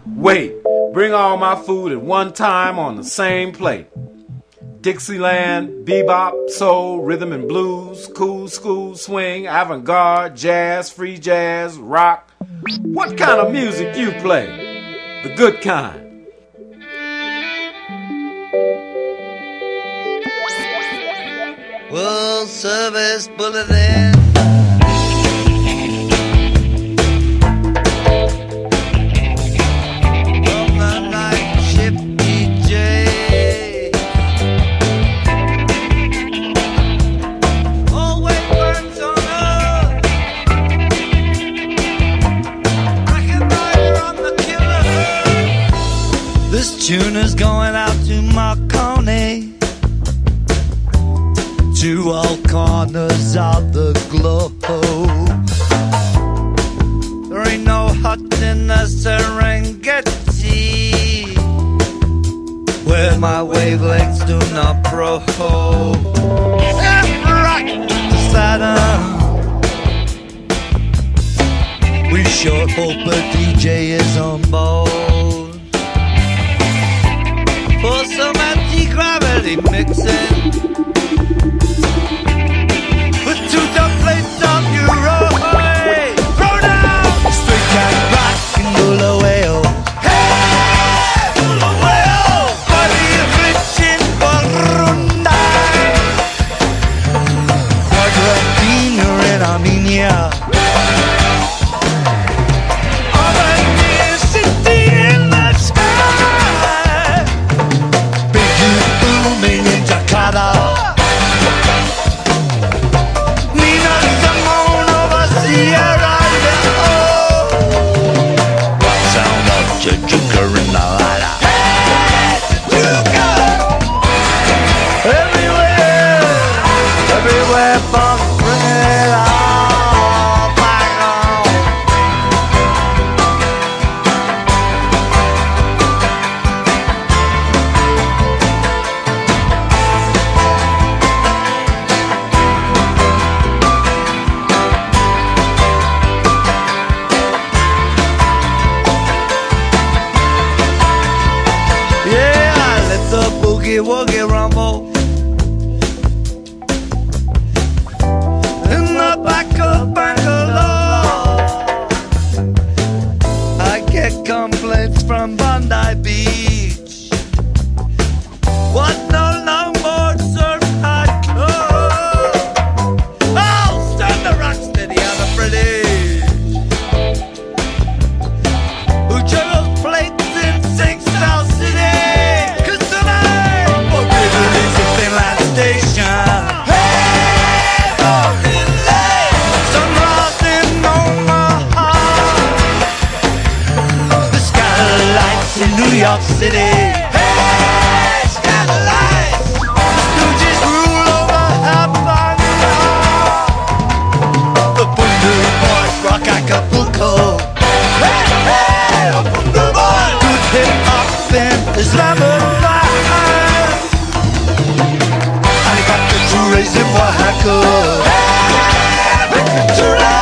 Wait, bring all my food at one time on the same plate. Dixieland, bebop, soul, rhythm and blues, cool school, swing, avant-garde, jazz, free jazz, rock. What kind of music you play? The good kind. World Service Bulletin. From the night ship DJ. Always burns on earth. Rocket rider on the killer. This tune is going out to Marconi. To all corners of the globe. There ain't no hut in the Serengeti where my wavelengths do not probe. Rock to Saturn. We sure hope a DJ is on board for some anti-gravity mixing. With two dumb plates on your road. Throw down straight cat rock and Bulawayo. Hey, Bulawayo. Body of rich in Burundi. Quadratino in Armenia. Albania city in the sky. Big youth booming in Jakarta. Everywhere from bring it all back home. Yeah, I let the boogie woogie rumble in the back of Bangalore. I get complaints from Bondi Beach. What no longboard surf hardcore. Oh, stand the rock steady on the British who juggles plates in Sing South City. 'Cause tonight forbidden is a Finland station. In New York City. Hey, skylights. Stooges rule over Havana. The Bundu Boys rock Acapulco. Hey, hey, the Bundu Boys. Good hip-hop in Islamabad. Alibaba Churres in Oaxaca. Hey, Victor Churres.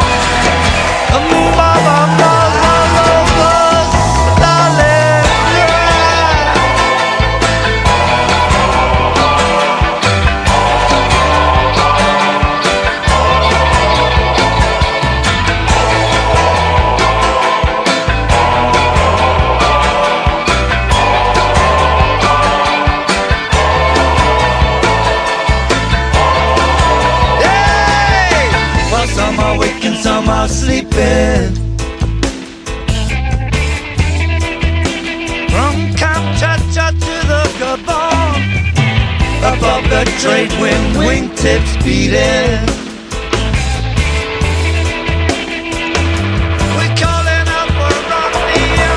Some are sleeping. From Kamchatka to the Gabon, above the trade wind, wingtips beating. We're calling out for Romeo.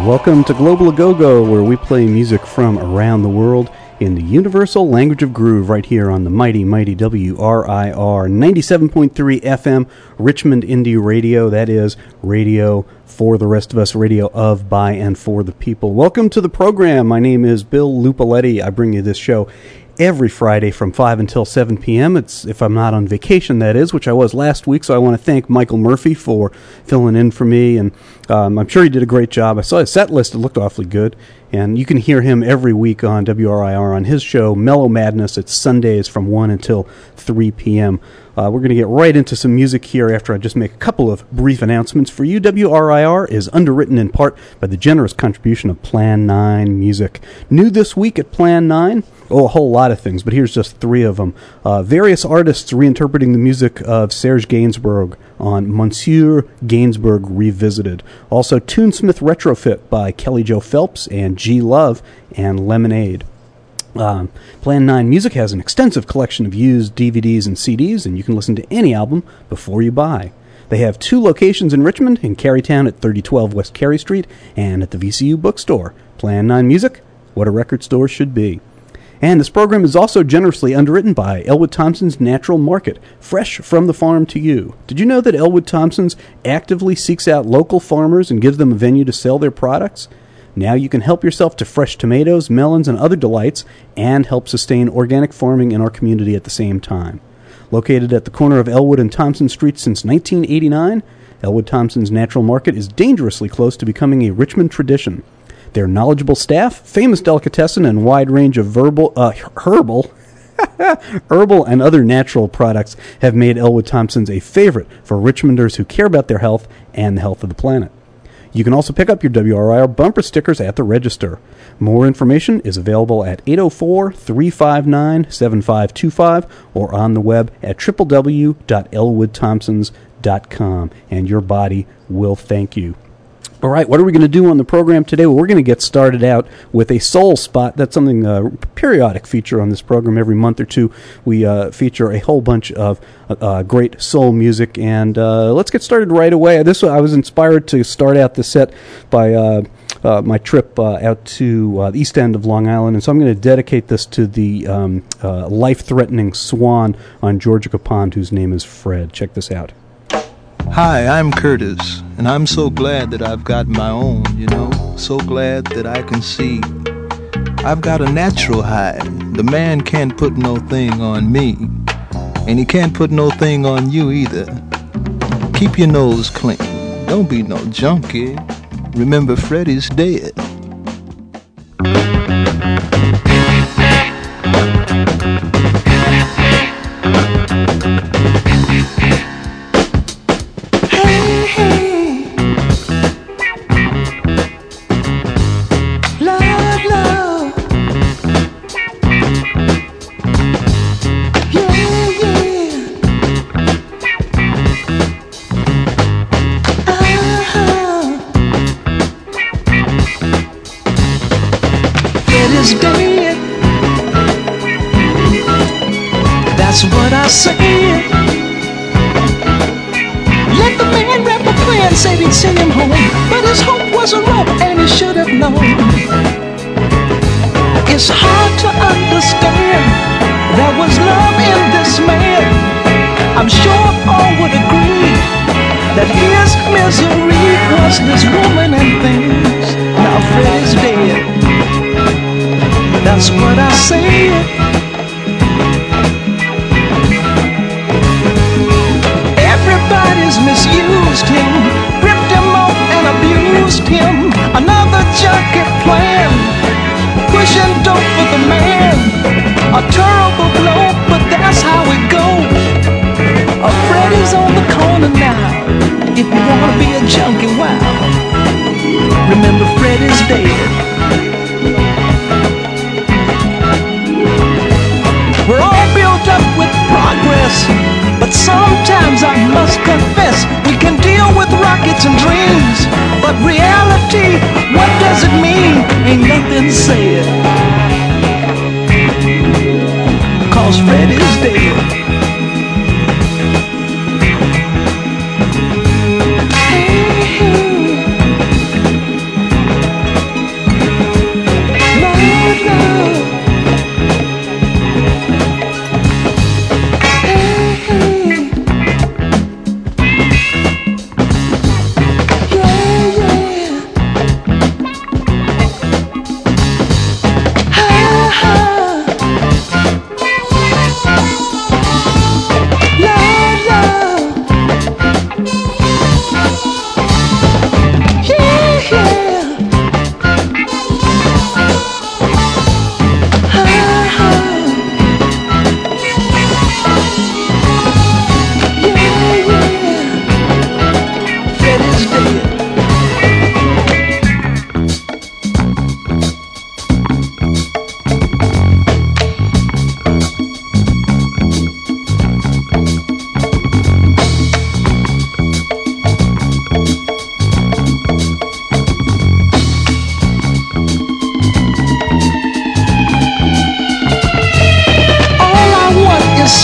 Welcome to Global A-Go-Go, where we play music from around the world in the universal language of groove right here on the mighty, mighty WRIR 97.3 FM Richmond Indie Radio. That is radio for the rest of us, radio of, by, and for the people. Welcome to the program. My name is Bill Lupaletti. I bring you this show every Friday from 5 until 7 p.m. It's if I'm not on vacation, that is, which I was last week, so I want to thank Michael Murphy for filling in for me, and I'm sure he did a great job. I saw his set list. It looked awfully good, and you can hear him every week on WRIR on his show, Mellow Madness. It's Sundays from 1 until 3 p.m. We're going to get right into some music here after I just make a couple of brief announcements for you. WRIR is underwritten in part by the generous contribution of Plan 9 Music. New this week at Plan 9, a whole lot of things, but here's just three of them. Various artists reinterpreting the music of Serge Gainsbourg on Monsieur Gainsbourg Revisited. Also, Tunesmith Retrofit by Kelly Joe Phelps and G Love and Lemonade. Plan 9 Music has an extensive collection of used DVDs and CDs, and you can listen to any album before you buy. They have two locations in Richmond, in Carytown at 3012 West Cary Street, and at the VCU Bookstore. Plan 9 Music, what a record store should be. And this program is also generously underwritten by Elwood Thompson's Natural Market, fresh from the farm to you. Did you know that Elwood Thompson's actively seeks out local farmers and gives them a venue to sell their products? Now you can help yourself to fresh tomatoes, melons, and other delights, and help sustain organic farming in our community at the same time. Located at the corner of Elwood and Thompson Street since 1989, Elwood Thompson's Natural Market is dangerously close to becoming a Richmond tradition. Their knowledgeable staff, famous delicatessen, and wide range of herbal and other natural products have made Elwood Thompson's a favorite for Richmonders who care about their health and the health of the planet. You can also pick up your WRIR bumper stickers at the register. More information is available at 804-359-7525 or on the web at www.elwoodthompsons.com, and your body will thank you. All right, what are we going to do on the program today? Well, we're going to get started out with a soul spot. That's something, periodic feature on this program. Every month or two, we feature a whole bunch of great soul music, and let's get started right away. I was inspired to start out the set by my trip out to the east end of Long Island, and so I'm going to dedicate this to the life-threatening swan on Georgica Pond, whose name is Fred. Check this out. Hi, I'm Curtis, and I'm so glad that I've got my own, so glad that I can see. I've got a natural hide. The man can't put no thing on me, and he can't put no thing on you either. Keep your nose clean. Don't be no junkie. Remember, Freddie's dead. It's hard to understand there was love in this man. I'm sure all would agree that his misery was this woman and things. Now Fred's dead. That's what I said. Everybody's misused him, ripped him off and abused him. Another junkie plan, pushing dope for the man. A terrible blow, but that's how it goes. Freddy's on the corner now. If you wanna be a junkie, wow, remember Freddy's dead. We're all built up with progress, but sometimes I must confess we can deal with rockets and dreams, but reality, what does it mean? Ain't nothing said, 'cause Freddy's dead.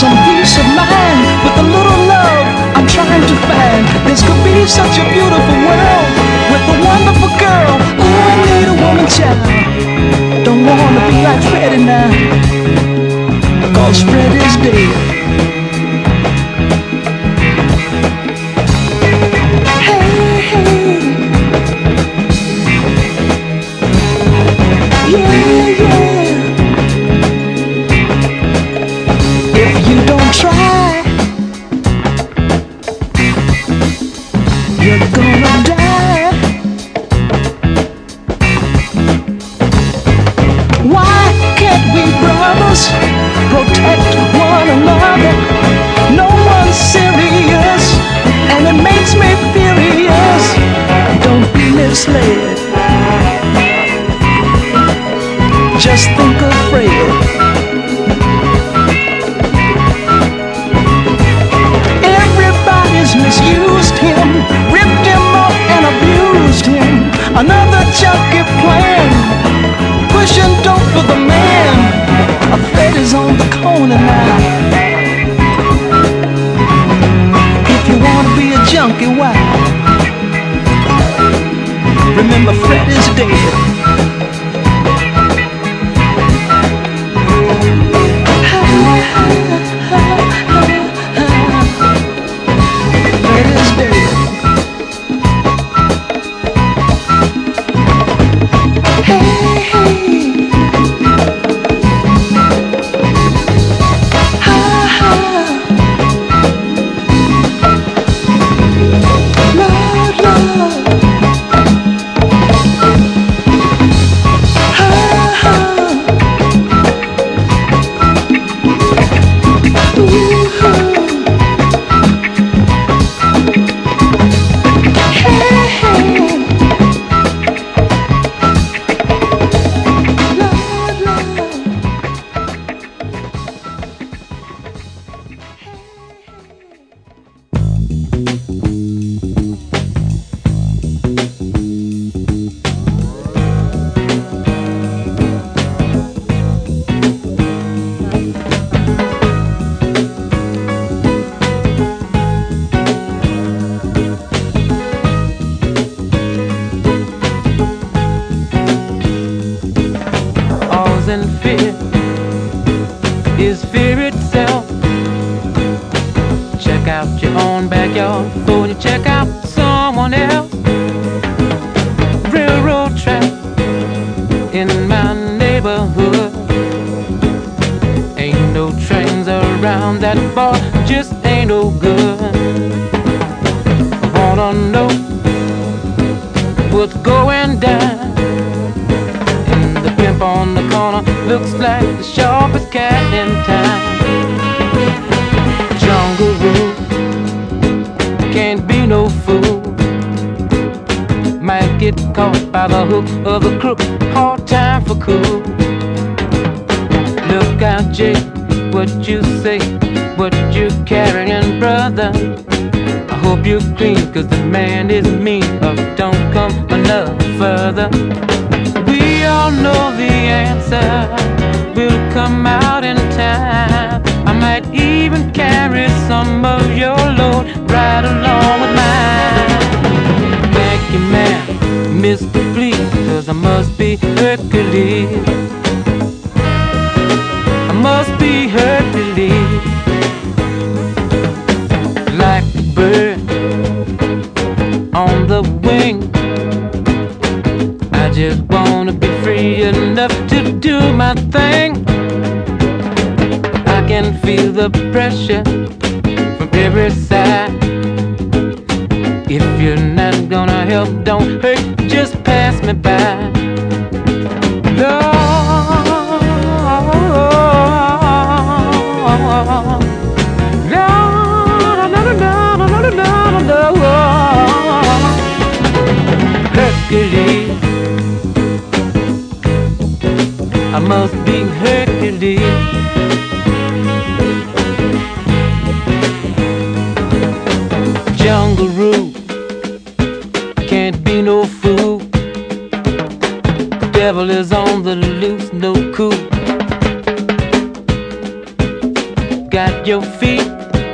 some peace of mind with a little love I'm trying to find. This could be such a beautiful world with a wonderful girl. Ooh, I need a woman child. Don't wanna be like Freddie now, 'cause Freddie's dead. Hey, hey. Yeah, yeah. If you don't try, you're gonna die. Why can't we brothers protect one another? No one's serious, and it makes me furious. Don't be misled. Just think of Fred. Everybody's misused him, ripped him up and abused him. Another junkie plan, pushing dope for the man. A Fred is on the corner now. If you wanna be a junkie, why? Remember, Fred is dead. Fred is dead. Hey, hey. Ha, ha. Lord, Lord. Ha, ha. And fear is fear itself. Check out your own backyard before you check out someone else. Railroad track in my neighborhood. Ain't no trains around that far, just ain't no good. I wanna know what's going down. On the corner looks like the sharpest cat in town. Jungle rule, can't be no fool. Might get caught by the hook of the crook, hard time for cool. Look out, Jake, what you say, what you carrying, brother. I hope you're clean, 'cause the man is mean, or don't come another further. We all know the answer will come out in time. I might even carry some of your load right along with mine. Thank you, man, Mr. Please, 'cause I must be Hercules. I must be Hercules. Like a bird on the wing, I just wanna be free enough to do my thing. I can feel the pressure from every side. If you're not gonna help, don't hurt, just pass me by. Lord, Hercules, I must be Hercules. Jungle rule, can't be no fool. got your feet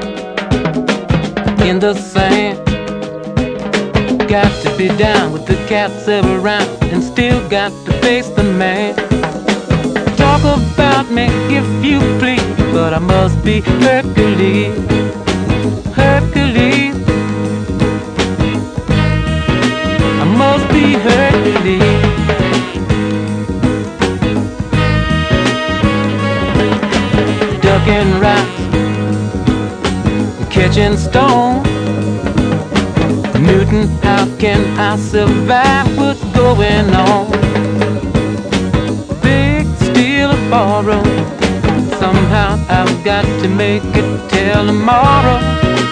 in the sand. Got to be down with the cats around and still got to face the man. Talk about me if you please, but I must be Hercules. Hercules, I must be Hercules. Ducking rocks, catching stone. Newton, how can I survive what's going on? Big steel of borrow. Somehow I've got to make it till tomorrow.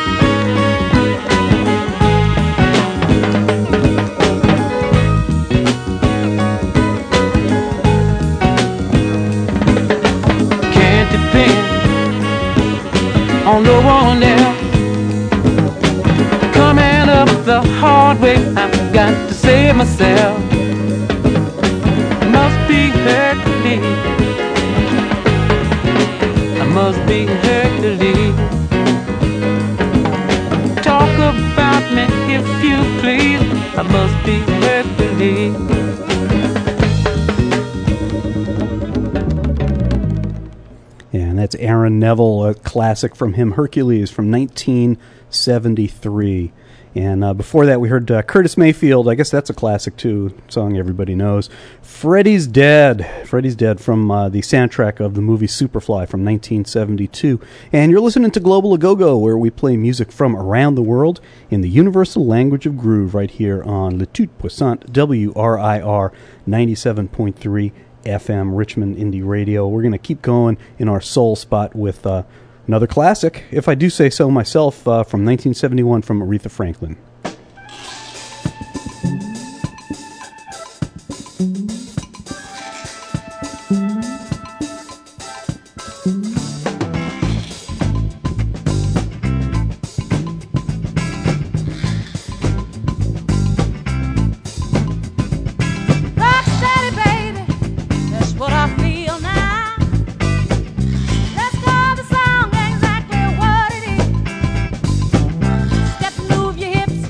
Can't depend on no one else. Coming up the hard way, I've got to save myself. Must be Hercules. I must be Hercules. Talk about me if you please. I must be Hercules. And that's Aaron Neville, a classic from him, Hercules, from 1973. And before that, we heard Curtis Mayfield. I guess that's a classic, too, song everybody knows. Freddy's Dead. Freddy's Dead from the soundtrack of the movie Superfly from 1972. And you're listening to Global A Go-Go, where we play music from around the world in the universal language of groove right here on Le Tout Puissant, WRIR 97.3 FM, Richmond Indie Radio. We're going to keep going in our soul spot with another classic, if I do say so myself, from 1971 from Aretha Franklin. Hips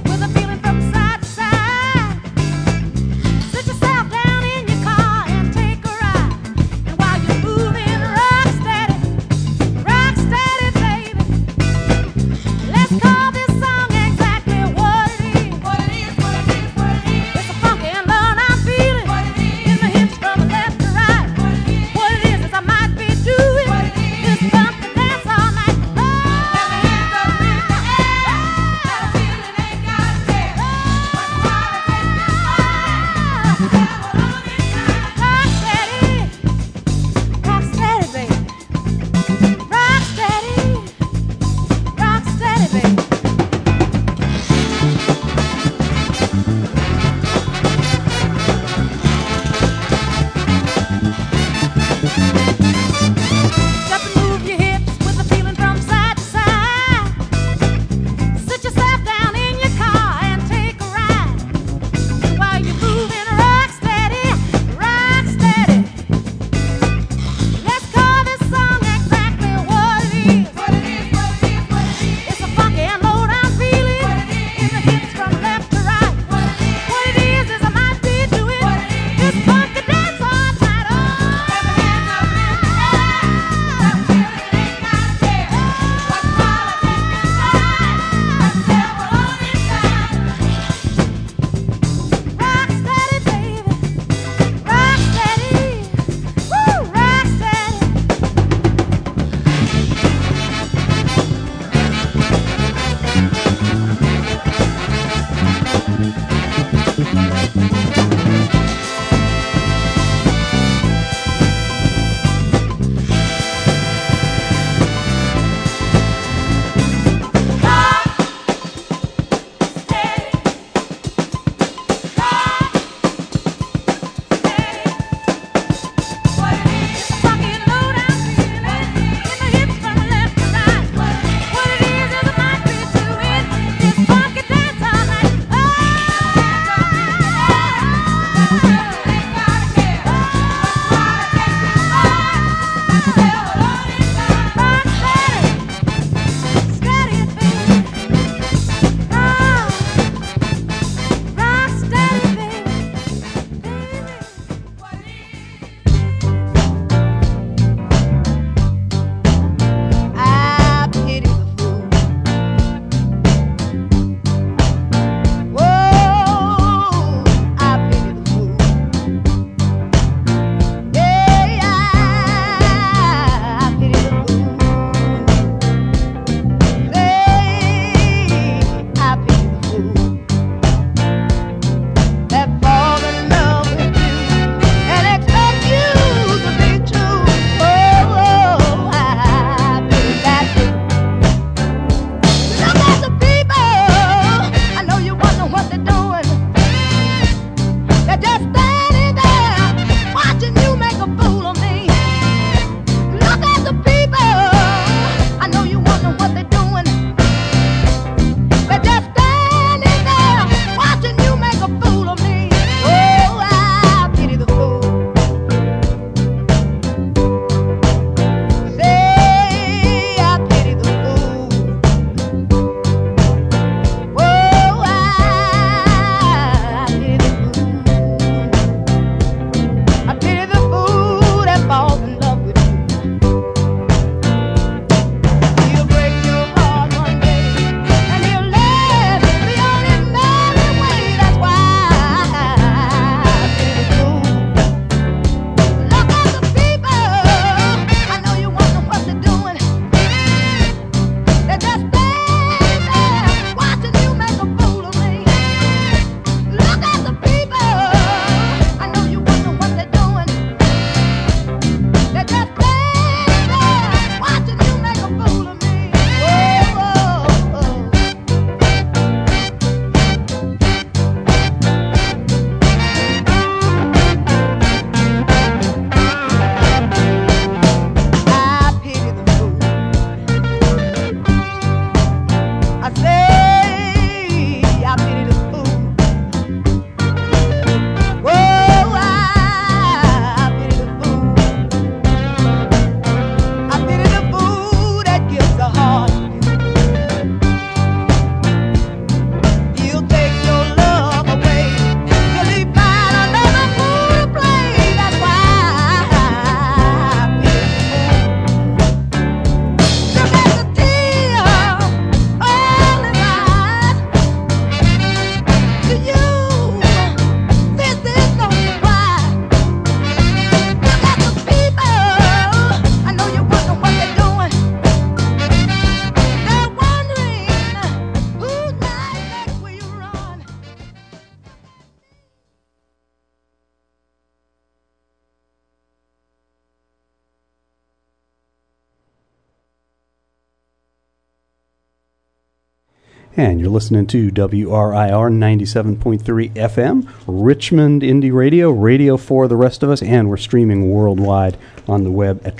And you're listening to WRIR 97.3 FM, Richmond Indie Radio, radio for the rest of us, and we're streaming worldwide on the web at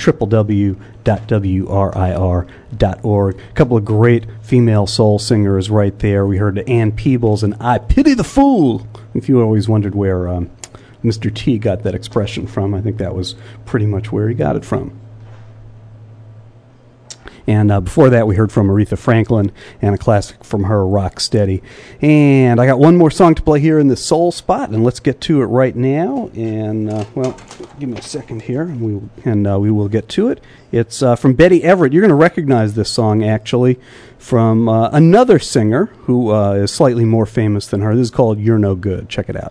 www.wrir.org. A couple of great female soul singers right there. We heard Ann Peebles and I Pity the Fool. If you always wondered where Mr. T got that expression from, I think that was pretty much where he got it from. And before that, we heard from Aretha Franklin and a classic from her, Rock Steady. And I got one more song to play here in the soul spot, and let's get to it right now. And, well, give me a second here, and we will get to it. It's from Betty Everett. You're going to recognize this song, actually, from another singer who is slightly more famous than her. This is called You're No Good. Check it out.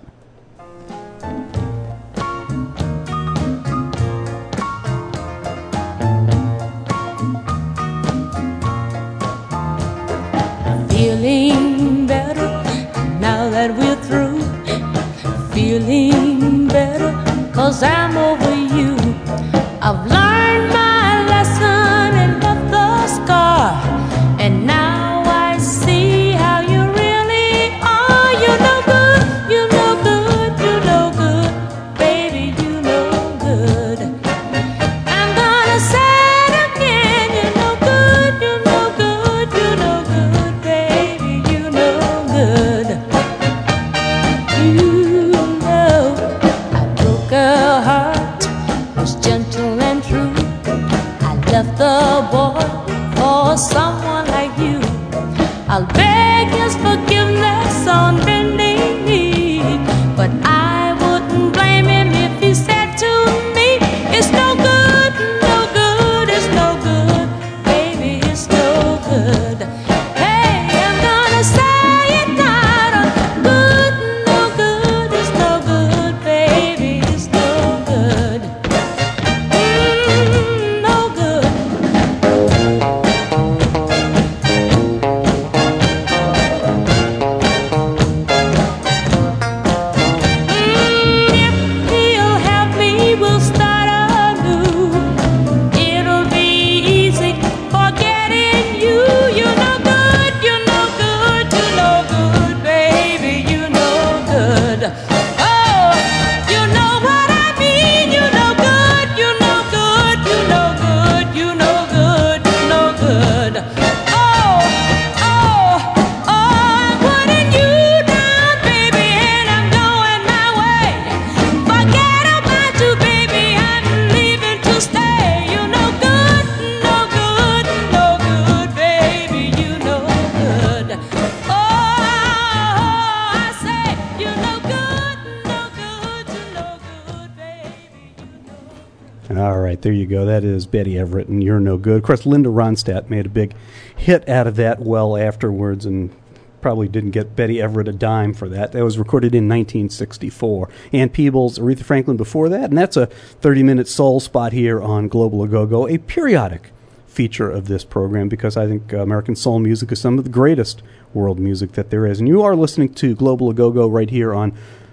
Feeling better now that we're through. Feeling better 'cause I'm over you. I've learned my lesson and left the scar, and now I see how you really are. You're no good, you're no good, you're no good, baby, you're no good. I'm gonna say it again, you're no good, you're no good, you're no good, baby, you're no good. You know I broke a heart, was gentle and true. I left the boy for someone like you. I'll beg his forgiveness on bending knee, but I wouldn't blame him if he said to me, it's no good, no good, it's no good, baby, it's no good. Hey, I'm gonna say it louder. Good, no good, it's no good, baby, it's no good. No good. If he'll help me, we'll start anew. It'll be easy forgetting you. You're no good, you're no good, you're no good, baby, you're no good. Oh, you know what I mean. You're no good, you're no good, you're no good, you're no good, you're no good. Oh, I'm putting you down, baby, and I'm going my way. Forget about you, baby, I'm leaving to stay. You're no good, no good, no good, baby, you're no good. Oh, I say you're no good, no good, you're no good, baby, you're no good. All right, there you go. That is Betty Everett, and You're No Good. Of course, Linda Ronstadt made a big hit out of that well afterwards, and probably didn't get Betty Everett a dime for that. That was recorded in 1964. Ann Peebles, Aretha Franklin before that, and that's a 30-minute soul spot here on Global A-Go-Go, a periodic feature of this program, because I think American soul music is some of the greatest world music that there is. And you are listening to Global A-Go-Go right here on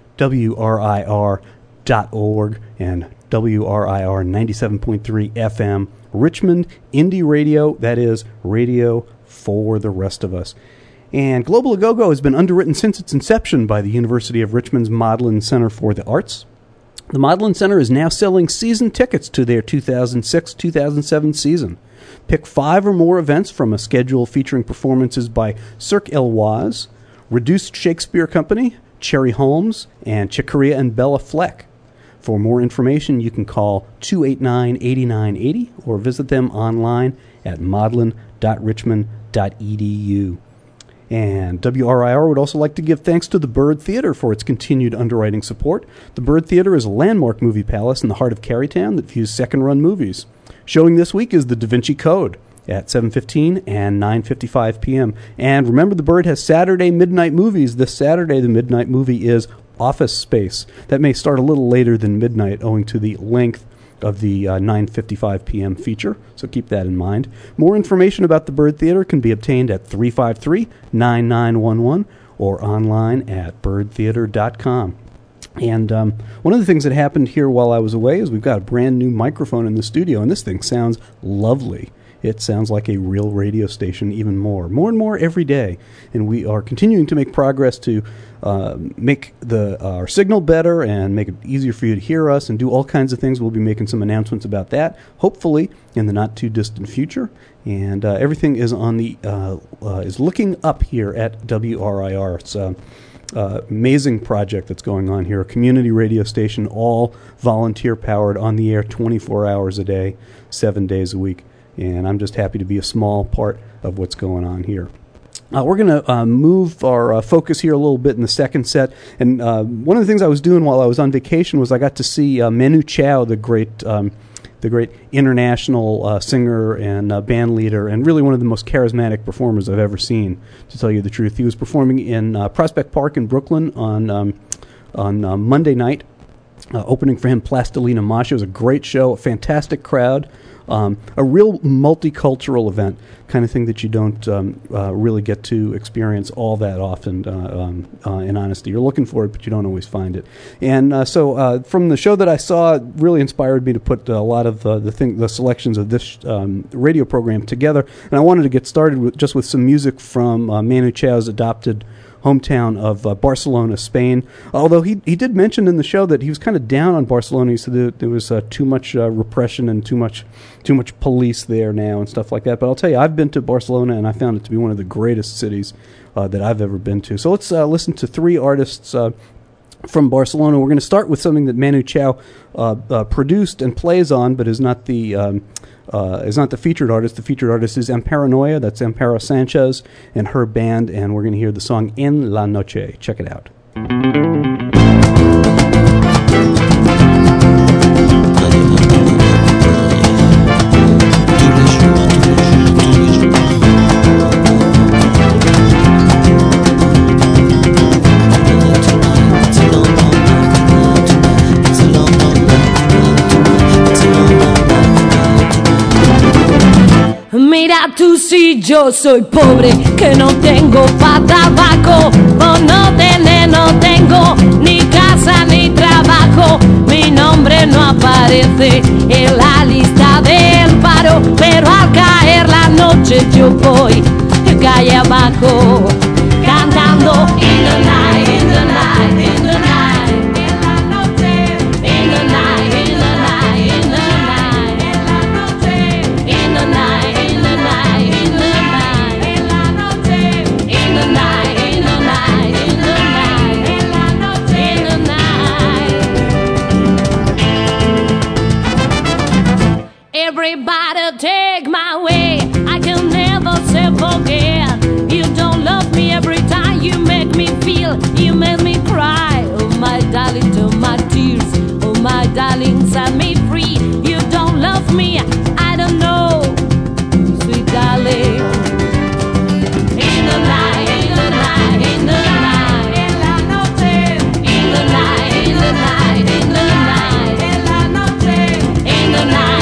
WRIR.org and WRIR 97.3 FM, Richmond Indie Radio, that is radio for the rest of us. And Global A-Go-Go has been underwritten since its inception by the University of Richmond's Modlin Center for the Arts. The Modlin Center is now selling season tickets to their 2006-2007 season. Pick 5 or more events from a schedule featuring performances by Cirque Eloise, Reduced Shakespeare Company, Cherry Holmes, and Chicoria and Bella Fleck. For more information, you can call 289-8980 or visit them online at modlin.richmond.edu. And WRIR would also like to give thanks to the Bird Theater for its continued underwriting support. The Bird Theater is a landmark movie palace in the heart of Carytown that views second-run movies. Showing this week is The Da Vinci Code at 7:15 and 9:55 p.m. And remember, the Bird has Saturday midnight movies. This Saturday, the midnight movie is Office Space. That may start a little later than midnight owing to the length of the 9:55 p.m. feature, so keep that in mind. More information about the Bird Theater can be obtained at 353-9911 or online at birdtheater.com. And one of the things that happened here while I was away is we've got a brand new microphone in the studio, and this thing sounds lovely. it sounds like a real radio station even more and more every day. And we are continuing to make progress to make our signal better and make it easier for you to hear us and do all kinds of things. We'll be making some announcements about that, hopefully in the not too distant future. And everything is on the is looking up here at WRIR. It's amazing project that's going on here, a community radio station, all volunteer powered, on the air 24 hours a day, 7 days a week. And I'm just happy to be a small part of what's going on here. We're going to move our focus here a little bit in the second set. And one of the things I was doing while I was on vacation was I got to see Manu Chao, the great international singer and band leader, and really one of the most charismatic performers I've ever seen, to tell you the truth. He was performing in Prospect Park in Brooklyn on Monday night, opening for him Plastilina Mosh. It was a great show, a fantastic crowd. A real multicultural event, kind of thing that you don't really get to experience all that often, in honesty. You're looking for it, but you don't always find it. And so from the show that I saw, it really inspired me to put a lot of the selections of this radio program together. And I wanted to get started with some music from Manu Chao's adopted hometown of Barcelona, Spain. Although he did mention in the show that he was kind of down on Barcelona. He said that there was too much repression and too much police there now and stuff like that. But I'll tell you, I've been to Barcelona and I found it to be one of the greatest cities that I've ever been to. So let's listen to three artists from Barcelona. We're going to start with something that Manu Chao produced and plays on, but is not the featured artist. The featured artist is Amparanoia. That's Amparo Sanchez and her band, and we're going to hear the song En la Noche. Check it out. Mira tú si yo soy pobre, que no tengo pa' tabaco, por no tener no tengo ni casa ni trabajo. Mi nombre no aparece en la lista del paro, pero al caer la noche yo voy calle abajo cantando in the night, in the night, in the night. Everybody take my way, I can never say forget. You don't love me every time you make me feel, you make me cry. Oh my darling, to my tears, oh my darling, set me free. You don't love me, I don't know, sweet darling. In the night, in the night, in the night, en la noche. In the night, in the night, in the night, en la noche. In the night.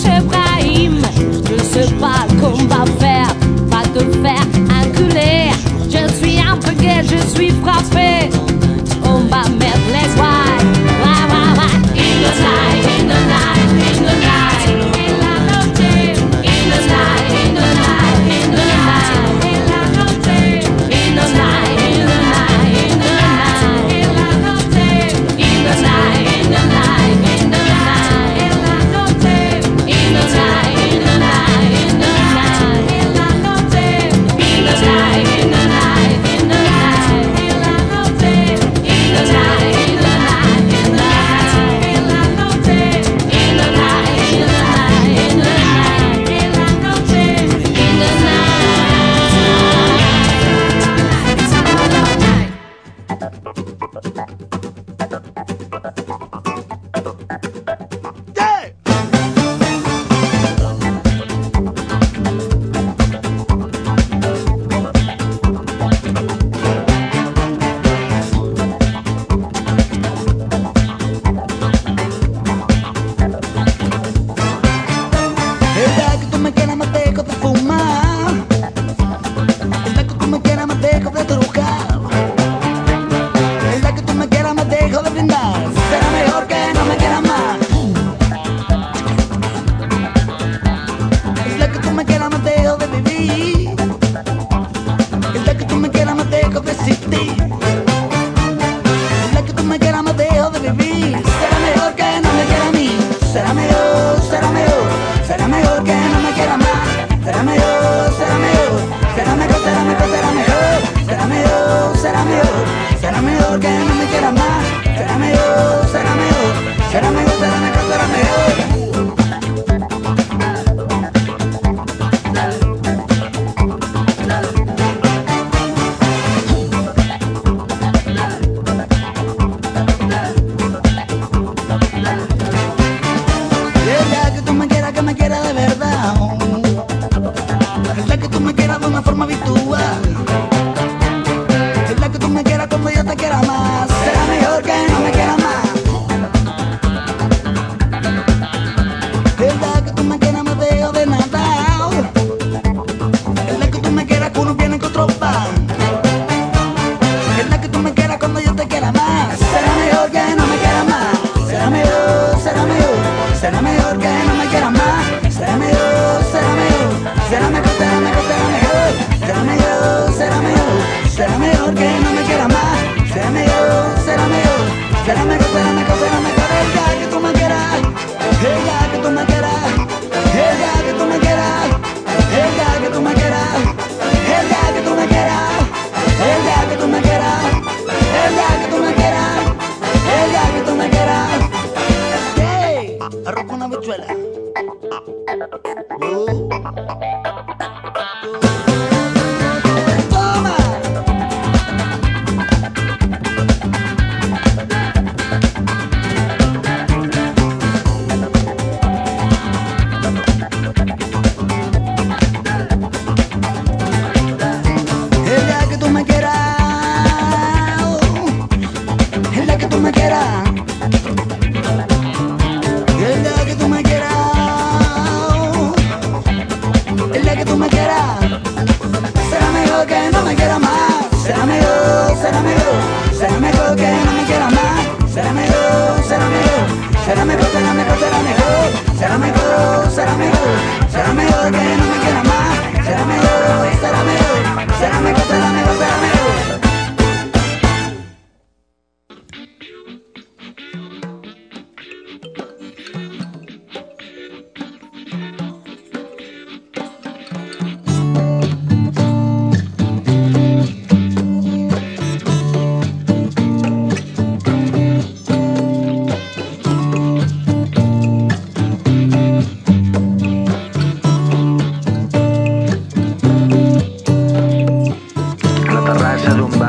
Pas qu'on va faire, pas te faire enculer. je suis frappé. On va mettre les ouailles. In the night, in the night, in the night. En la noche. In the night, in the night, in the night. En la noche. In the night, in the night, in the night. En la noche. In the night, in the night, in the night. En la noche. In the night, in the night, in the night. En la noche. In the night, in the night, in the night. En la noche. In the night, in the night, in the night. En la noche. In the night, in the night, in the night. En la noche. In the El día que tú me quieras más dejo de fumar. El día que tú me quieras más dejo de trucar. El día que tú me quieras más dejo de brindar. Será mejor que no me quieras más. El día que tú me quieras más dejo de vivir. El día que tú me quieras más dejo de existir. El día que tú me quieras más dejo de vivir. Será mejor que no me quieras a mí. Será mejor, será mejor. Será mejor que no me quiera más. Será mejor, será mejor. Será mejor, será mejor, será mejor. Será mejor, será mejor. Será mejor que no me quiera más. Será mejor, será mejor. Será mejor, será mejor, será mejor. El día que tú me quieras de verdad. El día que tú me quieras de una forma habitual. El día que tú me quieras cuando yo te quiera más. Será mejor que no me quieras más. El día que tú me quieras más dejo de nada. El día que tú me quieras que uno viene con otro pan. El día que tú me quieras cuando yo te quiera más. Será mejor que no me quieras más. Será mejor, será mejor. Será mejor que no me quieras más. Será mejor, será mejor. Será mejor, será mejor, será mejor. Será mejor, será mejor. Será mejor que no me quieras más. Será mejor, será mejor. Será mejor, será mejor, será mejor. El día que tú me quieras. El día que tú me quieras. El día que tú me quieras. El día que tú me quieras. El día que tú me quieras. El día que tú me quieras. El día que tú me quieras. El día que tú me quieras. Hey, arroz con habichuela. Toma. El día que tú me quieras. El día que tú me quieras. El día que tú me quieras. El día que tú me quieras. Será mejor que no me quieras más. Será mejor, será mejor. Será mejor que no me quieras más. Será mejor, será mejor. Será mejor, será mejor, será mejor. Será mejor, será mejor. Será mejor que no me quieras más. Será mejor, será mejor. Será mejor, será mejor, será mejor. La terrazza d'un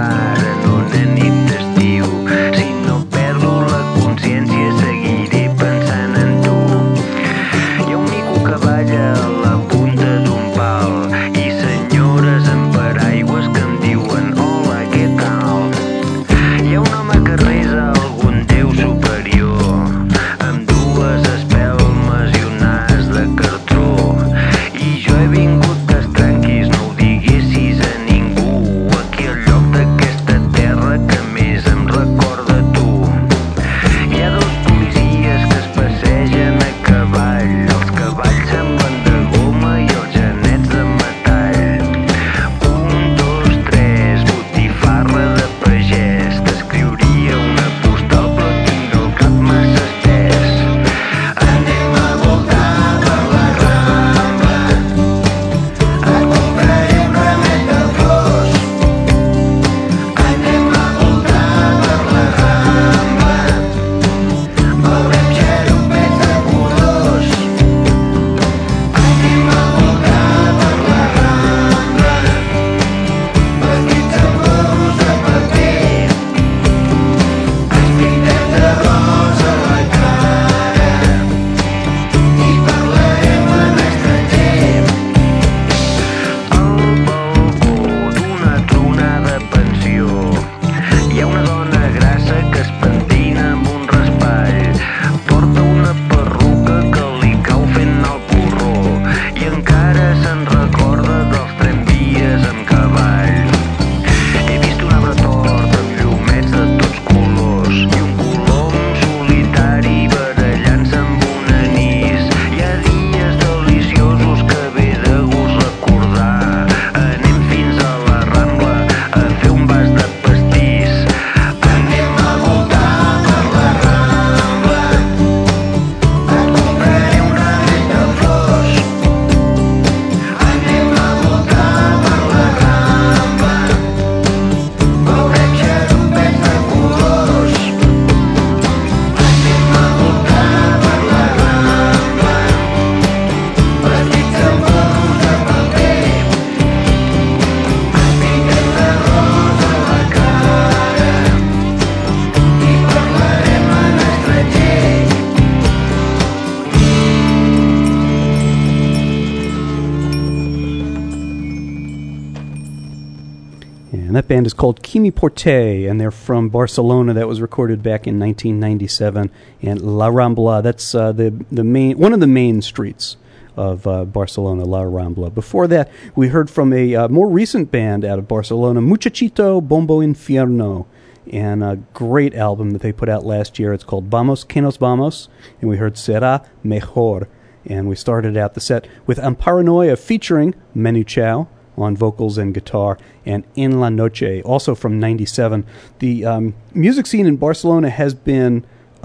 band is called Quimi Porte, and they're from Barcelona. That was recorded back in 1997. And La Rambla, that's the main one of the main streets of Barcelona, La Rambla. Before that, we heard from a more recent band out of Barcelona, Muchachito Bombo Infierno, and a great album that they put out last year. It's called Vamos Que Nos Vamos, and we heard Será Mejor. And we started out the set with Amparanoia featuring Manu Chao on vocals and guitar, and In La Noche, also from 97. The music scene in Barcelona has been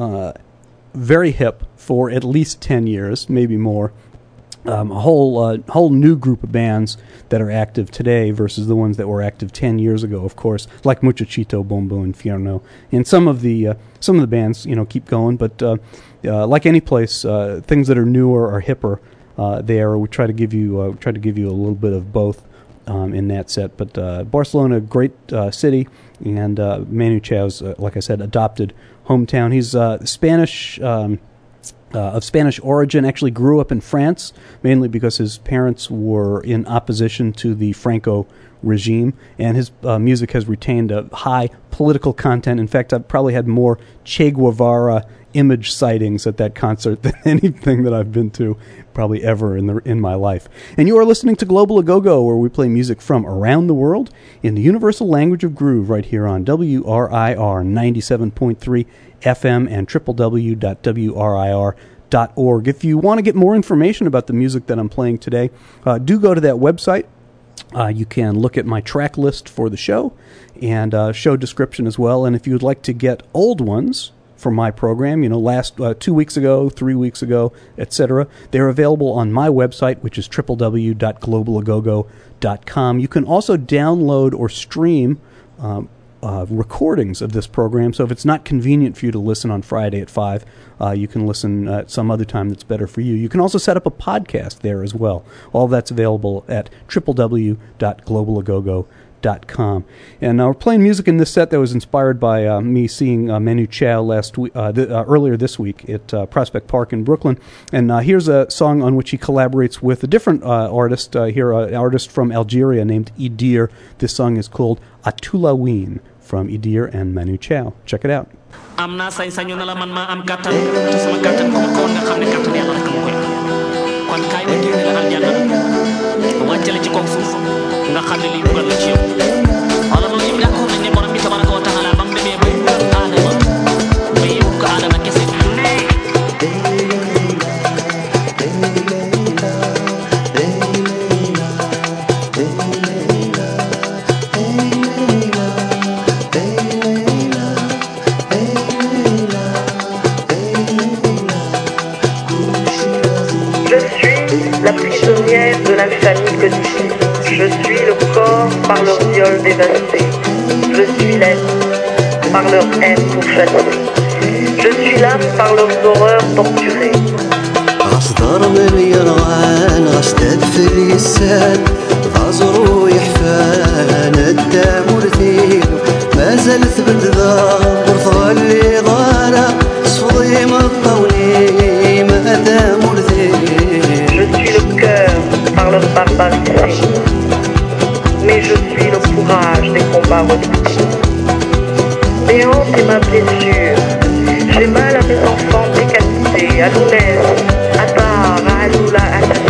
very hip for at least 10 years, maybe more. A whole new group of bands that are active today versus the ones that were active 10 years ago, of course, like Muchachito Bombo Infierno. And some of the bands, keep going, but like any place, things that are newer or hipper, there we try to give you a little bit of both in that set. But Barcelona, great city, and Manu Chao's, like I said, adopted hometown. He's Spanish. Of Spanish origin, actually grew up in France, mainly because his parents were in opposition to the Franco regime, and his music has retained a high political content. In fact, I've probably had more Che Guevara image sightings at that concert than anything that I've been to probably ever in my life. And you are listening to Global A-Go-Go, where we play music from around the world in the universal language of groove, right here on WRIR 97.3 FM and www.wrir.org. If you want to get more information about the music that I'm playing today, do go to that website. You can look at my track list for the show and show description as well. And if you would like to get old ones for my program, last 2 weeks ago, 3 weeks ago, etc., they're available on my website, which is www.globalagogo.com. You can also download or stream recordings of this program, so if it's not convenient for you to listen on Friday at 5, you can listen at some other time that's better for you. You can also set up a podcast there as well. All that's available at www.globalagogo.com. And we're playing music in this set that was inspired by me seeing Manu Chao earlier this week at Prospect Park in Brooklyn. And here's a song on which he collaborates with a different artist here, an artist from Algeria named Idir. This song is called Atulaween, from Idir and Manu Chao. Check it out. am naa sañ-sañu na la man maa am kàttan te sama kàttan ku ma ko woon nga xam ne kàttan yàlla rek ma koy kon kaay ma génne la aljanna wàccale ci kaw suuf nga xam ne lii dugal la ci yow wala loolu yëpp d'accord nañ ne borom bi tabaraka wa taala ba mu demee bay wër aadama bay yëw ko aadama kese la prisonnière de l'infamie codifiée. Je suis le corps par leur viol dévasté. Je suis l'être par leur haine pourchassée. Je suis l'âme par leurs horreurs torturées. غصدر من يرغان غصدد في اللسان غزرو يحفان الدم ورثيل ما زلت بالذاب ورثغلي ضارة صديم الطولي ما دام ورثيل. Je suis le cœur par leur barbarie, mais je suis le courage des combats redoutables. Mes hantes et ma blessure, j'ai mal à mes enfants décapités, à Lounès, à Dar, à Aloula, assassinés.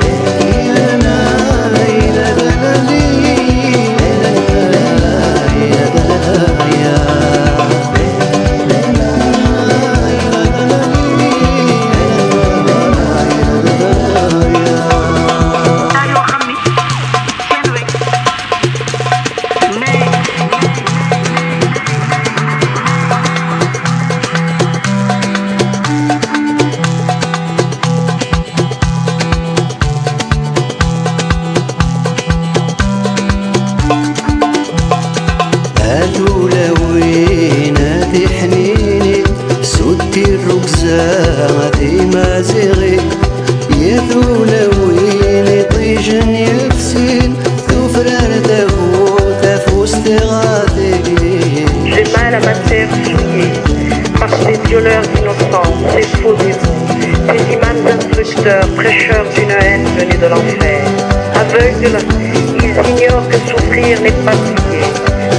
J'ai mal à ma terre souillée par ces violeurs innocents, ces faux démons, ces imams instructeurs, prêcheurs d'une haine venue de l'enfer. Aveugles, ils ignorent que souffrir n'est pas plier.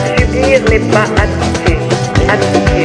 n'est pas attiqué, attiqué.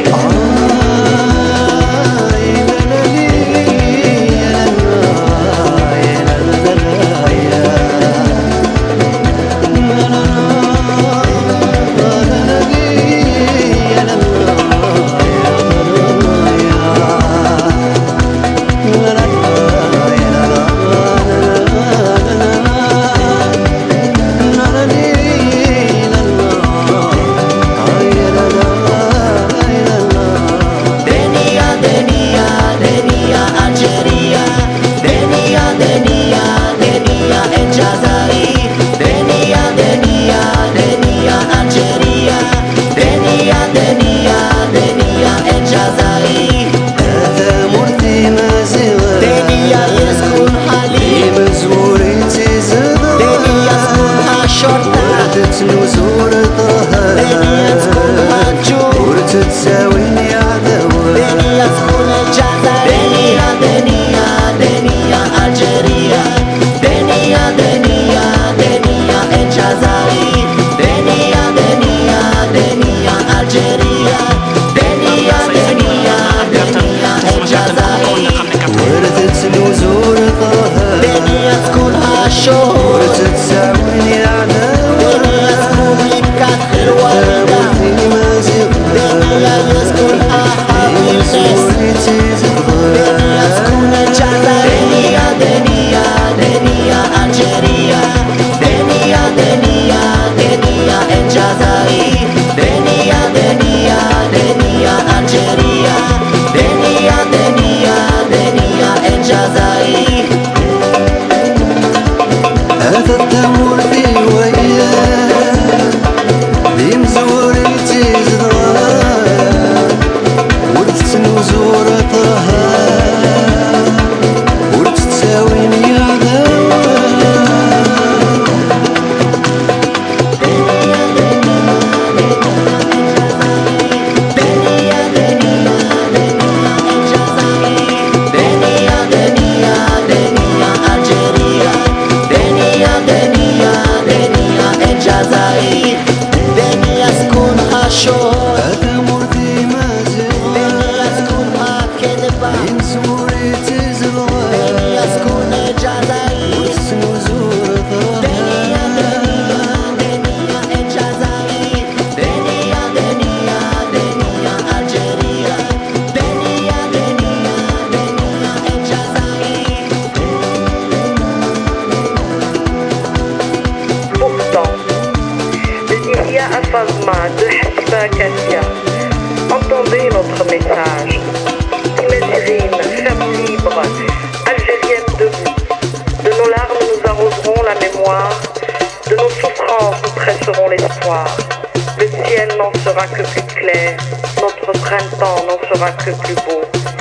Entendez notre message. Imagirine, femme libre, algérienne debout. De nos larmes nous arroserons la mémoire. De nos souffrances nous tresserons l'espoir. Le ciel n'en sera que plus clair. Notre printemps n'en sera que plus beau.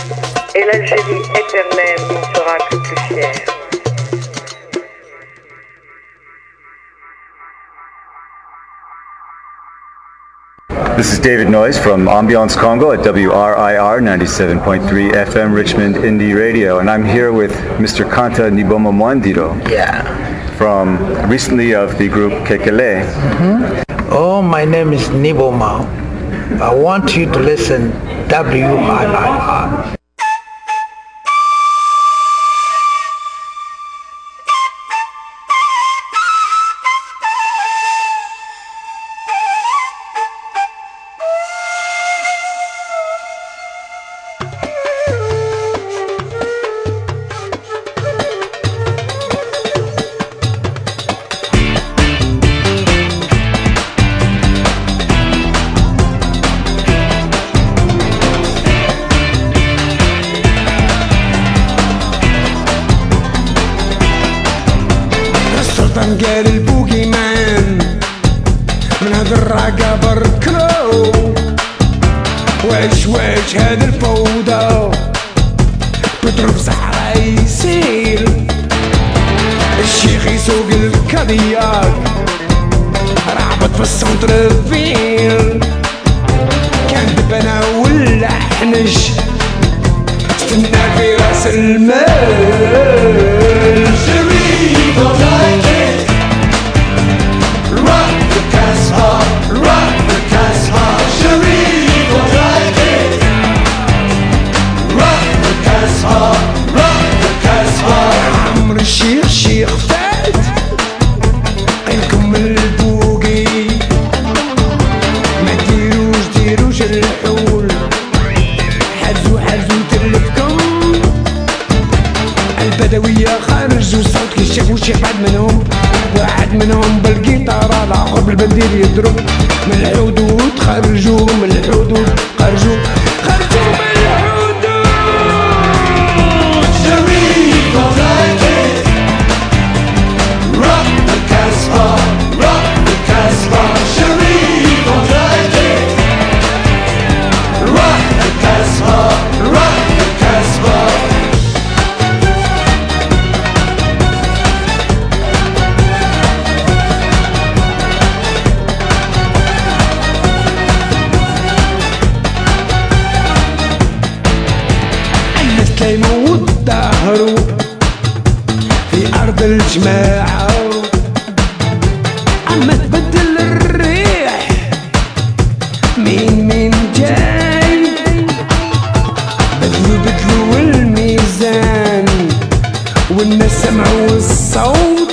Et l'Algérie éternelle n'en sera que plus fière. This is David Noyes from Ambiance Congo at WRIR 97.3 FM Richmond Indie Radio, and I'm here with Mr. Kanta Niboma Mwandiro. Yeah. From recently of the group Kekele. Mm-hmm. Oh, my name is Niboma. I want you to listen WRIR. قال البوغي مان من هاد الرقة بركلو واش هاد الفوضى بتروف صحراء يسير الشيخ يسوق الكادياك رعبت في السنتر فيل كان دبنا ولا حنش استنى في راس المال Rock the casbah, الحول حازو تلفكم البدوية خرجوا صوت كي شافوا شي واحد منهم بالجيتارة الآخر بالبندير يضرب من الحدود خرجوا من الحدود خرجوا من الحدود Chérie, don't like it. Rock the Casbah, chérie, don't like it. Rock the Casbah. الناس كيموت ظهروا في أرض الجماعة أما تبدل الريح مين جاي بدلوا الميزان والناس سمعوا الصوت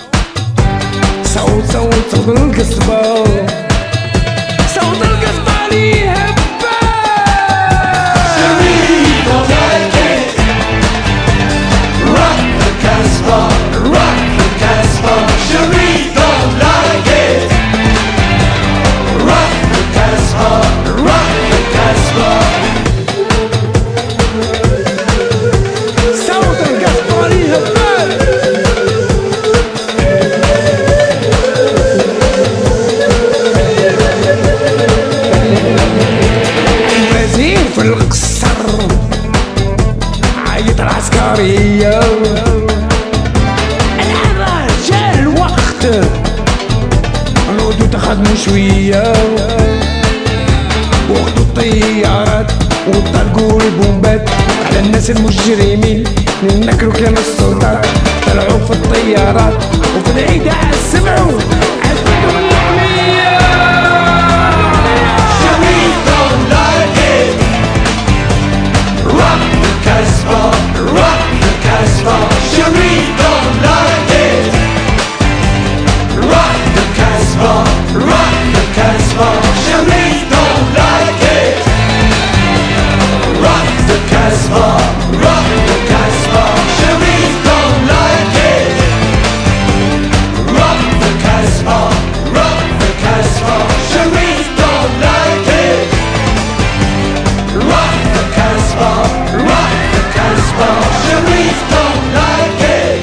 صوت القصبة صوت القصبة ليه هبة Chérie, don't like it. Rock the Casbah, chérie, don't like it. Rock the Casbah. صوت القصبة ليه هبة الوزير في القصر عيط العسكرية الآن جاء الوقت نعودو تخدمو شوية وقتو الطيارات وطلقوا البومبات على الناس المجرمين نكروا كان السلطات طلعوا في الطيارات وفي الإذاعة سمعوا عزفتوا الأغنية Chérie, don't like it. Rock the Casbah, chérie, don't like it. Rock the Casbah, chérie, don't like it. Rock the Casbah, chérie, don't like it. Rock the Casbah, chérie, don't like it. Rock the Casbah, chérie, don't like it.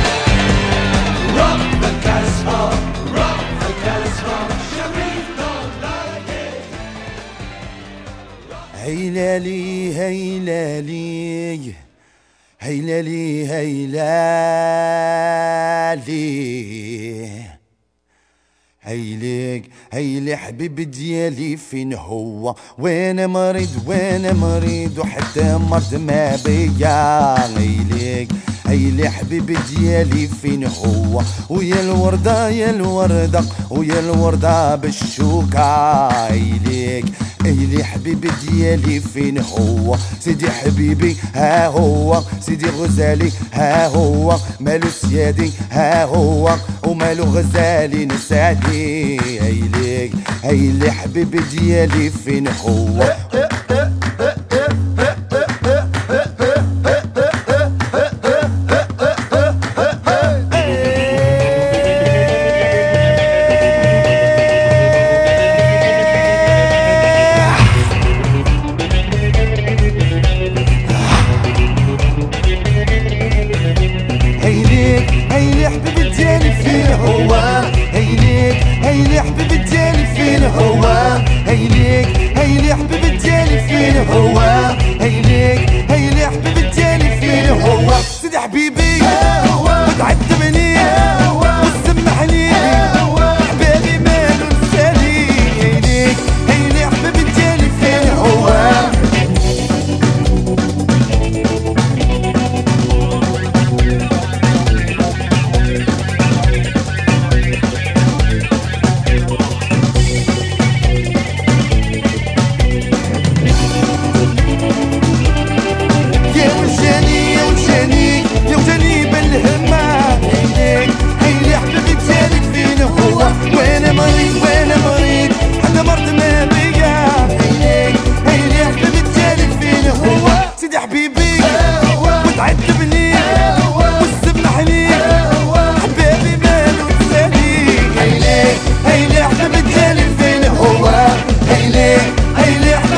Rock the Casbah, chérie, don't like it. هيلالي هيلالي هيلالي هيلالي هيلي حبيبي ديالي فين هو وانا مريض وحتى مرض ما بيا هيلي حبيبي ديالي فين هو ويا الوردة بالشوكة هيلي حبيبي ديالي فين هو سيدي حبيبي ها هو سيدي غزالي ها هو مالو سيادي ها هو ومالو غزالي نسادي هيلي حبيبي ديالي فين هو هيلي حبيبي ديالي فين هو هيلي حبيبي ديالي فين هو هيلي حبيبي ديالي فين هو سيدي حبيبي وتعذبني وسمحني حبيبي مالو نسالي هيلي حبيبي ديالي فين هو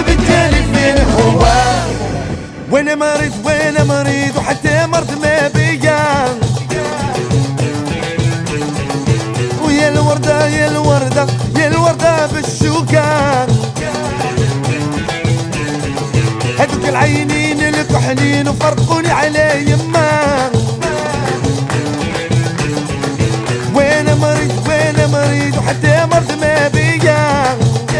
بالتالي فين هو وانا مريض وحتى مرض ما بيا ويا الوردة يا الوردة يا الوردة بالشوكة هذوك العينين الكحلين وفرقوني على يما وانا مريض وحتى مرض ما بيا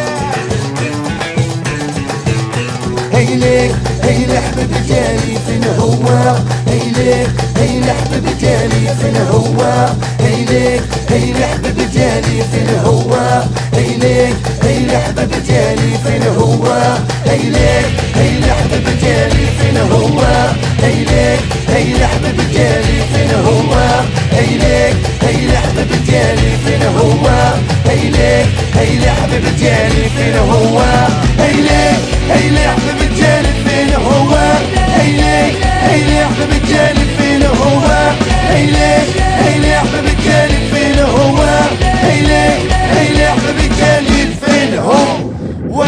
هيليك هيلي حبيبي جالي فين هو هيليك هيلي حبيبي جالي فين هو هيليك هيلي حبيبي جالي فين هو هيليك هيلي حبيبي جالي فين هو هيليك هيلي حبيبي جالي فين هو هيليك هيلي حبيبي جالي فين هو هيليك هيلي حبيبي جالي فين هو هيليك هيلي حبيبي جالي فين هو هيليك هيلي حبيبي جالي فين هو هيليك هيلي حبيبي جالي فين هو هيليك هيلي حبيبي جالي فين هو هيليك هيلي حبيبي جالي فين هو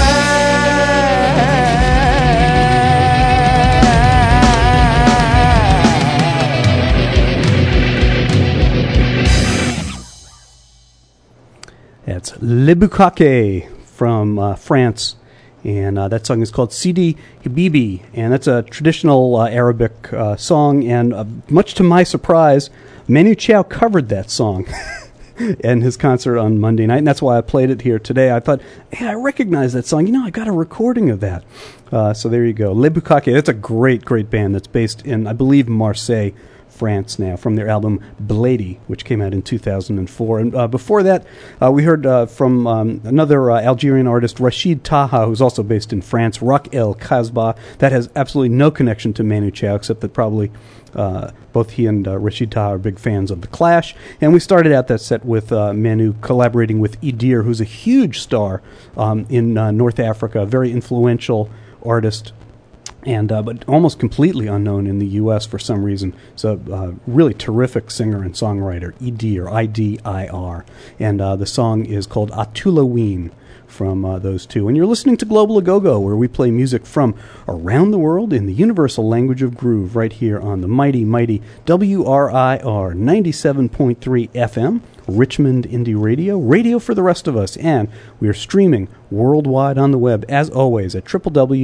That's Le Bukake from France, and that song is called Sidi Habibi, and that's a traditional Arabic song, and much to my surprise, Manu Chao covered that song in his concert on Monday night, and that's why I played it here today. I thought, hey, I recognize that song. You know, I got a recording of that. So there you go. Le Bukake, that's a great, great band that's based in, I believe, Marseille, France now, from their album Blady, which came out in 2004. And before that, we heard from another Algerian artist, Rachid Taha, who's also based in France, Rock El Kasbah. That has absolutely no connection to Manu Chao, except that probably both he and Rachid Taha are big fans of The Clash. And we started out that set with Manu collaborating with Idir, who's a huge star in North Africa, a very influential artist, and but almost completely unknown in the U.S. for some reason. So really terrific singer and songwriter, Idir, I-D-I-R. And the song is called Atulaween from those two. And you're listening to Global Agogo, where we play music from around the world in the universal language of groove, right here on the mighty, mighty WRIR 97.3 FM, Richmond Indie Radio, radio for the rest of us. And we are streaming worldwide on the web, as always, at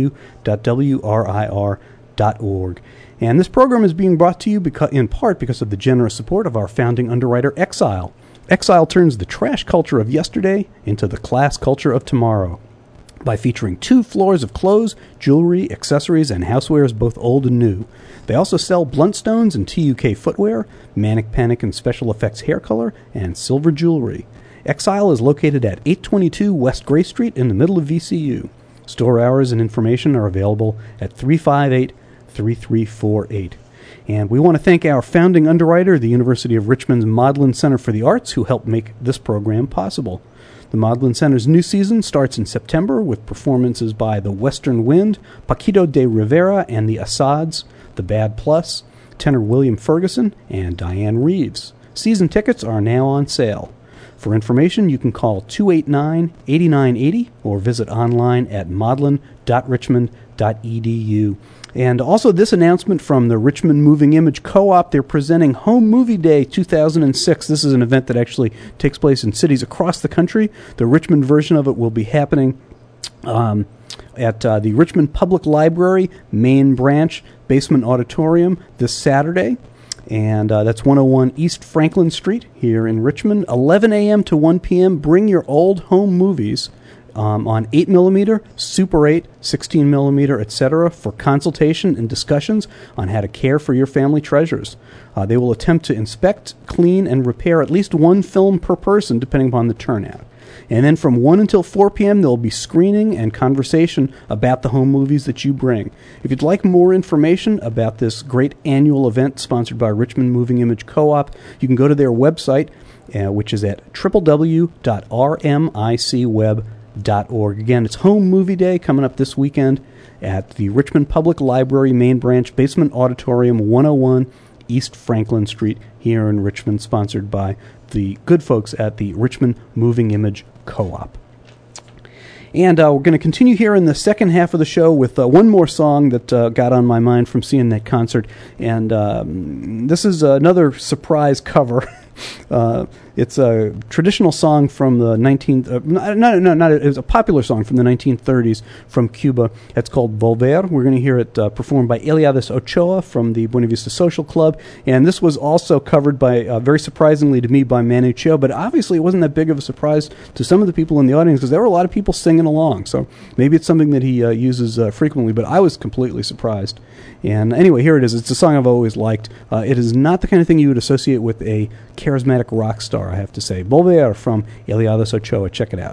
www.wrir.org. And this program is being brought to you in part because of the generous support of our founding underwriter, Exile. Exile turns the trash culture of yesterday into the class culture of tomorrow by featuring 2 floors of clothes, jewelry, accessories, and housewares, both old and new. They also sell Bluntstones and TUK footwear, Manic Panic and Special Effects hair color, and silver jewelry. Exile is located at 822 West Gray Street in the middle of VCU. Store hours and information are available at 358-3348. And we want to thank our founding underwriter, the University of Richmond's Maudlin Center for the Arts, who helped make this program possible. The Maudlin Center's new season starts in September with performances by the Western Wind, Paquito de Rivera and the Assads, the Bad Plus, tenor William Ferguson, and Diane Reeves. Season tickets are now on sale. For information, you can call 289-8980 or visit online at maudlin.richmond.edu. And also this announcement from the Richmond Moving Image Co-op. They're presenting Home Movie Day 2006. This is an event that actually takes place in cities across the country. The Richmond version of it will be happening at the Richmond Public Library, main branch, basement auditorium this Saturday. And that's 101 East Franklin Street here in Richmond. 11 a.m. to 1 p.m. Bring your old home movies on 8mm, Super 8, 16mm, etc. for consultation and discussions on how to care for your family treasures. They will attempt to inspect, clean, and repair at least one film per person, depending upon the turnout. And then from 1 until 4 p.m., there will be screening and conversation about the home movies that you bring. If you'd like more information about this great annual event sponsored by Richmond Moving Image Co-op, you can go to their website, which is at www.rmicweb.org. Again, it's Home Movie Day coming up this weekend at the Richmond Public Library Main Branch, Basement Auditorium, 101 East Franklin Street here in Richmond, sponsored by the good folks at the Richmond Moving Image Co-op. And we're going to continue here in the second half of the show with one more song that got on my mind from seeing that concert. And this is another surprise cover. It's a traditional song from the 19th... it was a popular song from the 1930s from Cuba. It's called Volver. We're going to hear it performed by Eliades Ochoa from the Buena Vista Social Club. And this was also covered by, very surprisingly to me, by Manu Chao. But obviously it wasn't that big of a surprise to some of the people in the audience because there were a lot of people singing along. So maybe it's something that he uses frequently, but I was completely surprised. And anyway, here it is. It's a song I've always liked. It is not the kind of thing you would associate with a charismatic rock star, I have to say. Volver from Eliades Ochoa. Check it out.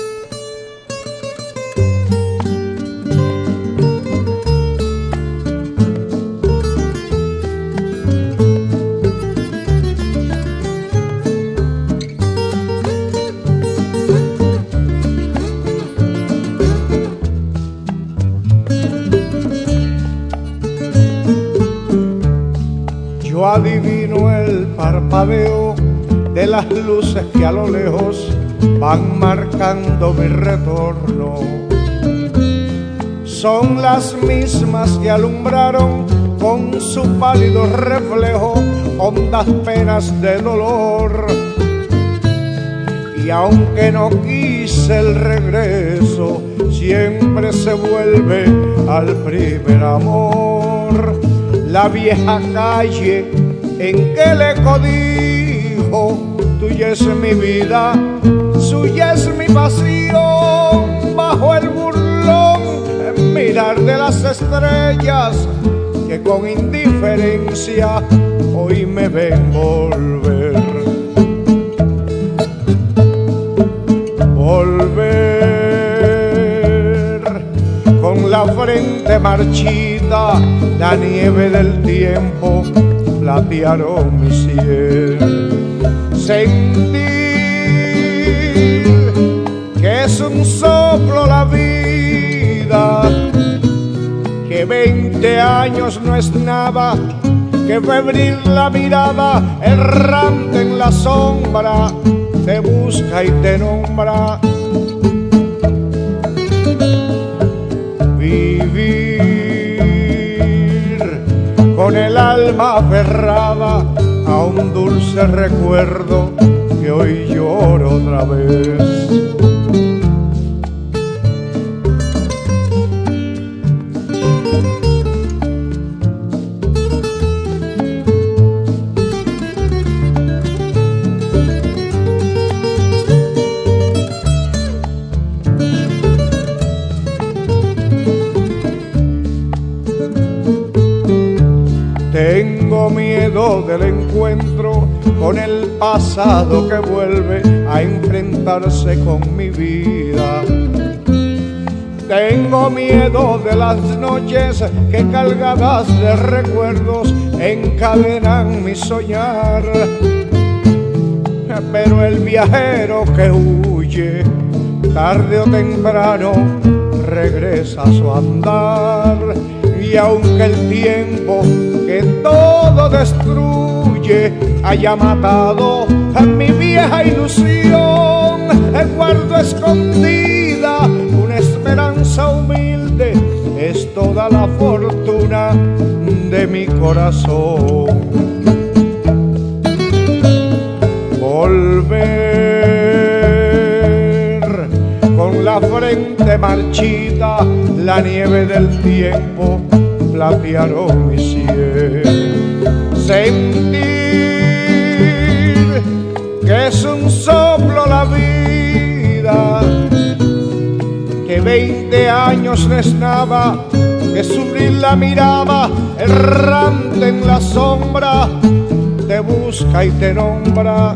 Yo adivino el parpadeo de las luces que a lo lejos van marcando mi retorno. Son las mismas que alumbraron con su pálido reflejo hondas penas de dolor. Y aunque no quise el regreso, siempre se vuelve al primer amor. La vieja calle en que le codijo, tuya es mi vida, suya es mi pasión, bajo el burlón mirar de las estrellas que con indiferencia hoy me ven volver. Volver con la frente marchita, la nieve del tiempo platearon mi cielo. Sentir que es un soplo la vida, que 20 años no es nada, que febril la mirada errante en la sombra te busca y te nombra. Vivir con el alma aferrada a un dulce recuerdo que hoy lloro otra vez. Tengo miedo del encuentro con el pasado que vuelve a enfrentarse con mi vida. Tengo miedo de las noches que cargadas de recuerdos encadenan mi soñar. Pero el viajero que huye, tarde o temprano, regresa a su andar. Y aunque el tiempo que todo destruye haya matado a mi vieja ilusión, guardo escondida una esperanza humilde, es toda la fortuna de mi corazón. Volver con la frente marchita, la nieve del tiempo platearon mi cielo. Sentir que es un soplo la vida, que 20 años no es nada, que sufrir la mirada errante en la sombra te busca y te nombra.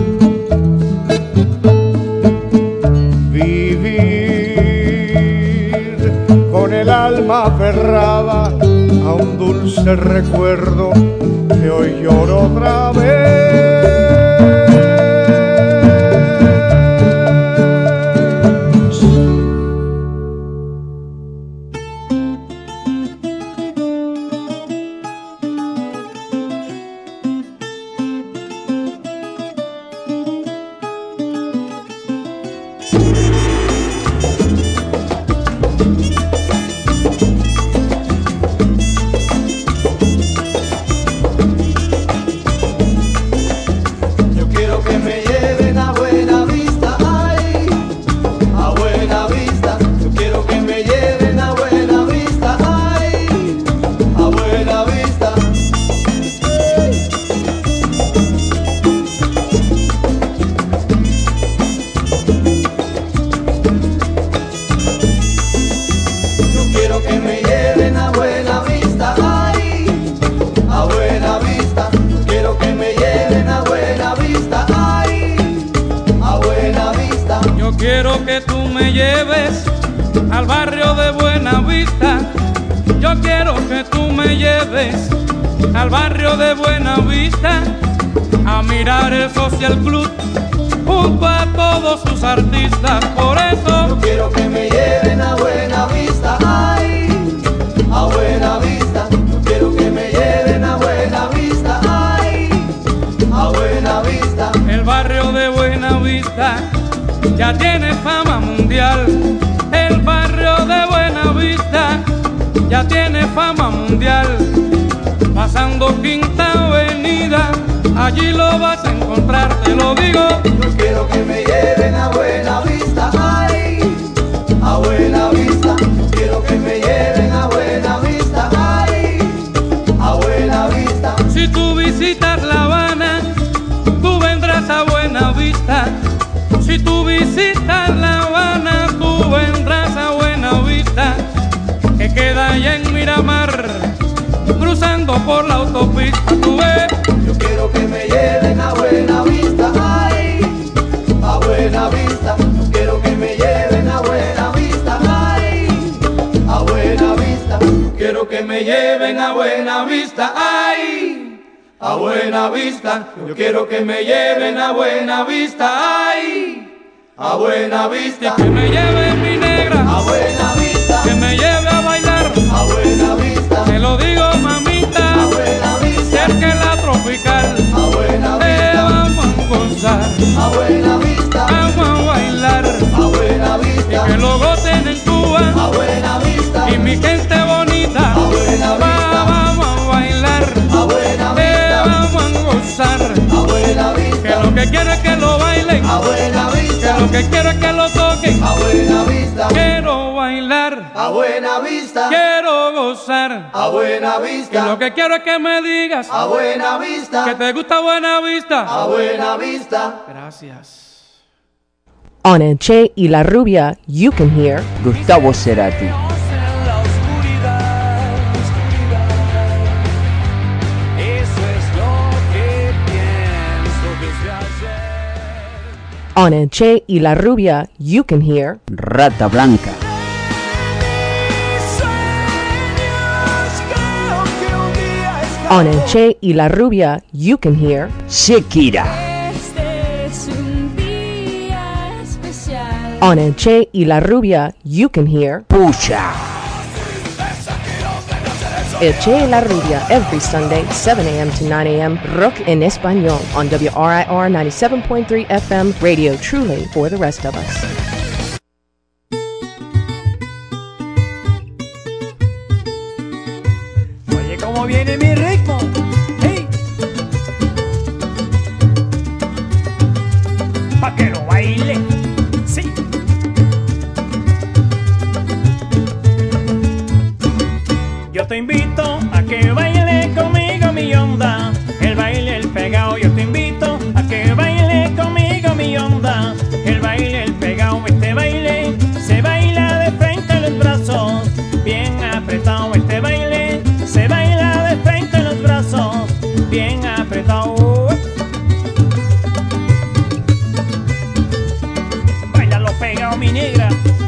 Vivir con el alma aferrada a un dulce recuerdo que hoy lloro otra vez. al barrio de Buenavista. Yo quiero que tú me lleves al barrio de Buenavista a mirar el Social Club junto a todos sus artistas. Por eso yo quiero que me lleven a Buenavista, ay, a Buenavista. Yo quiero que me lleven a Buenavista, ay, a Buenavista. El barrio de Buenavista ya tiene fama mundial. El barrio de Buenavista ya tiene fama mundial. Pasando Quinta Avenida, allí lo vas a encontrar, te lo digo. Yo quiero que me lleven a Buenavista, ay, a Buenavista. Yo quiero que me lleven a Buenavista, ay, a Buenavista. Si tú visitas La Habana, tú vendrás a Buenavista. Si tú visitas La Habana, tú vendrás a Buenavista, que queda allá en Miramar, cruzando por la autopista, tú ves. Yo quiero que me lleven a Buenavista, ay, a Buenavista. Yo quiero que me lleven a Buenavista, ay, a Buenavista. Yo quiero que me lleven a Buenavista, ay, a Buenavista. Yo quiero que me lleven a Buenavista, ay, a Buenavista. Que me lleve mi negra a Buenavista, que me lleve a bailar a Buenavista. Te lo digo, mamita, a Buenavista, cerca en la tropical, a Buenavista. Vamos a gozar, a Buenavista, vamos a bailar, a Buenavista. Y que lo gocen en Cuba, a Buenavista. Y mi gente bonita, a Buenavista. Vamos a bailar, a Buenavista. Vamos a gozar, a Buenavista. Que lo que quiero es que lo bailen, a Buenavista. Que lo que quiero es que lo toquen, a Buenavista. Quiero bailar, a Buenavista. Quiero gozar, a Buenavista. Que lo que quiero es que me digas, a Buenavista. Que te gusta Buenavista, a Buenavista. Gracias. On El Che y la Rubia, you can hear Gustavo Cerati. On El Che y la Rubia, you can hear Rata Blanca. On El Che y la Rubia, you can hear Shakira. On El Che y la Rubia, you can hear Pucha. El Che y la Rubia, every Sunday, 7 a.m. to 9 a.m., rock en español on WRIR 97.3 FM, radio truly for the rest of us. Oye, cómo viene mi ritmo. ¡Hey! Pa' que lo baile. Sí. Yo te invito a que baile conmigo mi onda, el baile el pegado. Yo te invito a que baile conmigo mi onda, el baile el pegado. Este baile se baila de frente a los brazos, bien apretado. Este baile se baila de frente a los brazos, bien apretado. Bailalo pegado mi negra.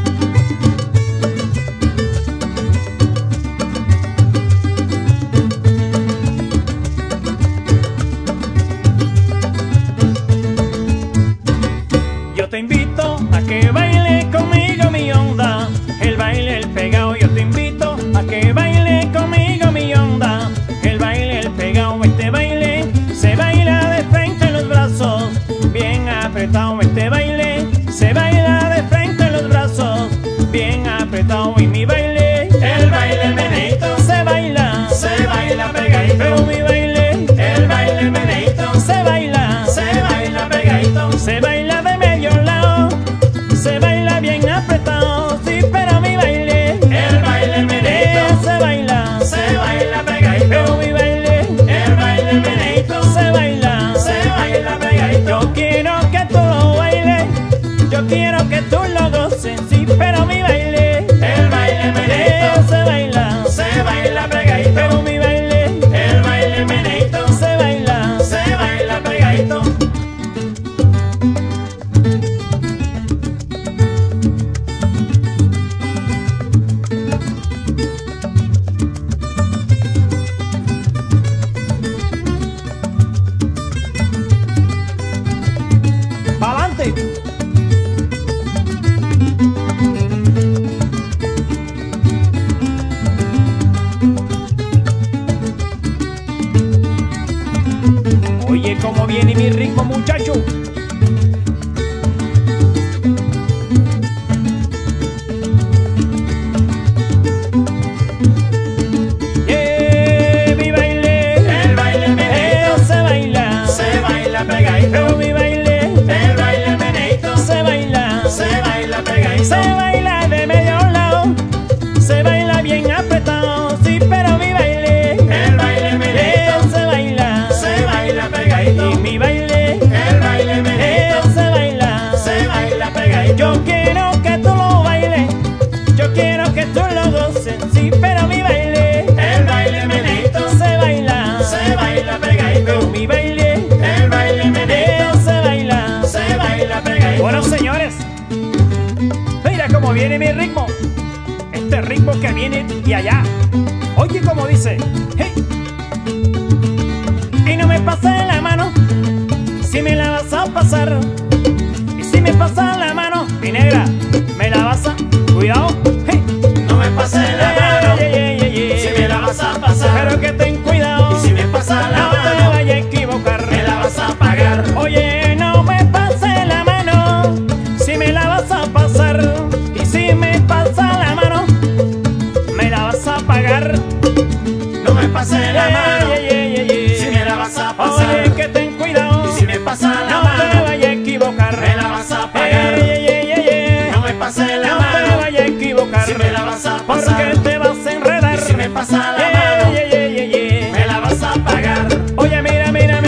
Te invito a que baile conmigo mi onda, el baile el pegado. Yo te invito a que baile conmigo mi onda, el baile el pegado. Este baile se baila de frente a los brazos, bien apretado. Este baile se baila de frente a los brazos, bien apretado. Y mi baile, el baile meneito, se baila pegadito. Pero mi baile, el baile meneito, se baila pegadito. Se baila de medio lado, se baila bien apretado, sí, pero mi baile, el baile meneito, se baila pegadito. Pero mi baile, el baile meneito, se baila pegadito. Yo quiero que tú lo bailes, yo quiero que tú lo goces, sí, pero mi baile, el baile meneito. viene mi ritmo, muchacho. Mi baile, el baile meneito, se baila pegadito. Mi baile, el baile meneito, se baila pegadito. Se baila de medio lado, se baila bien apretado, sí, pero mi baile, el baile meneito, se baila pegadito. Y mi baile, el baile meneito, se baila pegadito. Yo quiero que tú lo bailes, yo quiero que tú lo goces, sí, pero mi baile, el baile meneito, se baila pegadito. Mi baile, el baile meneito, se baila pegadito. Bueno, señores, mira cómo viene mi ritmo. Este ritmo que viene de allá. Oye, como dice, hey. Y no me pases la mano si me la vas a pasar. Y si me pasas la mano, mi negra, me la vas a... Cuidado, hey. No me pases la mano si me la vas a pasar. Pero que ten cuidado, y si me pasas la mano, no te vayas a equivocar, me la vas a pagar. Oye, no me pases la mano si me la vas a pasar. Y si me pasa la mano, me la vas a pagar. No me pases la mano si me la vas a pasar. Oye, que ten cuidado, y si me pasa la mano, no te vayas a equivocar, me la vas a pagar. No me pases la mano, no te vayas a equivocar, si me la vas a pasar, porque te vas a enredar. Y si me pasa la mano, me la vas a pagar. Oye, mira,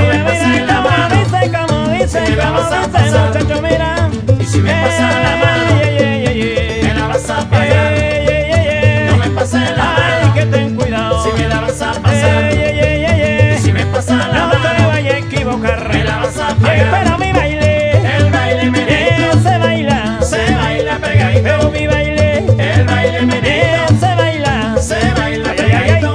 como dice, muchacho, mira. Y si me pasa la mano, me la vas a pagar. No me pases la mano, que ten cuidado, si me la vas a pasar. Y si me pasa la mano, no te vayas a equivocar, me la vas a pagar. Pero mi baile, el baile meneito, se baila pegadito. Pero mi baile, el baile meneito, se baila pegadito.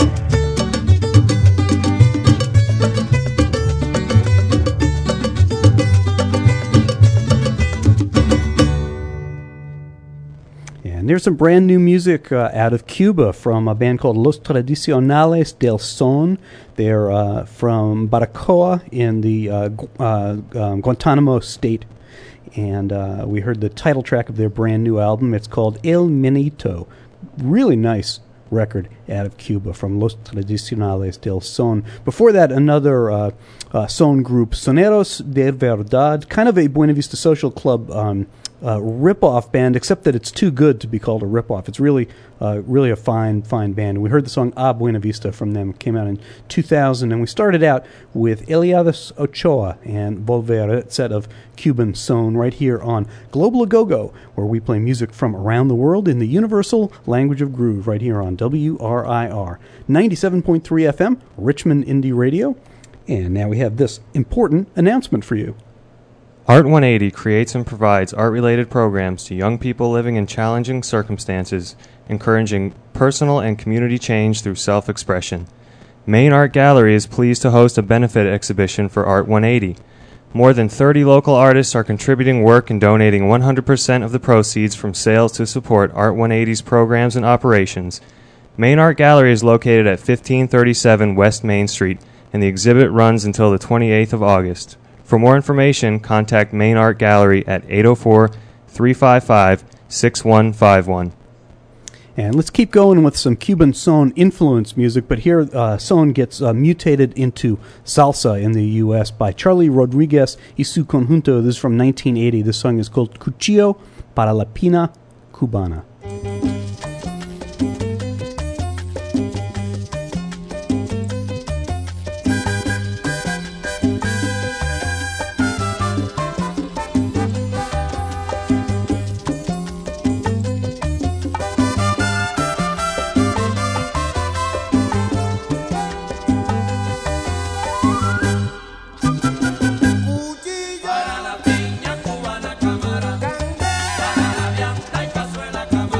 And there's some brand new music out of Cuba from a band called Los Tradicionales del Son. They're from Baracoa in the Guantanamo state. And we heard the title track of their brand new album. It's called El Menito. Really nice record out of Cuba from Los Tradicionales del Son. Before that, another son group, Soneros de Verdad, kind of a Buena Vista Social Club rip-off band, except that it's too good to be called a rip-off. It's really a fine band. We heard the song A Buena Vista from them. It came out in 2000, and we started out with Eliades Ochoa and Volver, a set of Cuban son, right here on Global A-Go-Go, where we play music from around the world in the universal language of groove, right here on WRIR 97.3 FM, Richmond Indie Radio. And now we have this important announcement for you. Art 180 creates and provides art-related programs to young people living in challenging circumstances, encouraging personal and community change through self-expression. Maine Art Gallery is pleased to host a benefit exhibition for Art 180. More than 30 local artists are contributing work and donating 100% of the proceeds from sales to support Art 180's programs and operations. Maine Art Gallery is located at 1537 West Main Street, and the exhibit runs until the 28th of August. For more information, contact Maine Art Gallery at 804-355-6151. And let's keep going with some Cuban son influence music, but here son gets mutated into salsa in the U.S. by Charlie Rodriguez y su conjunto. This is from 1980. This song is called Cuchillo para la Pina Cubana. Para la piña cubana, cámara, para la vianda y cazuela, cámara.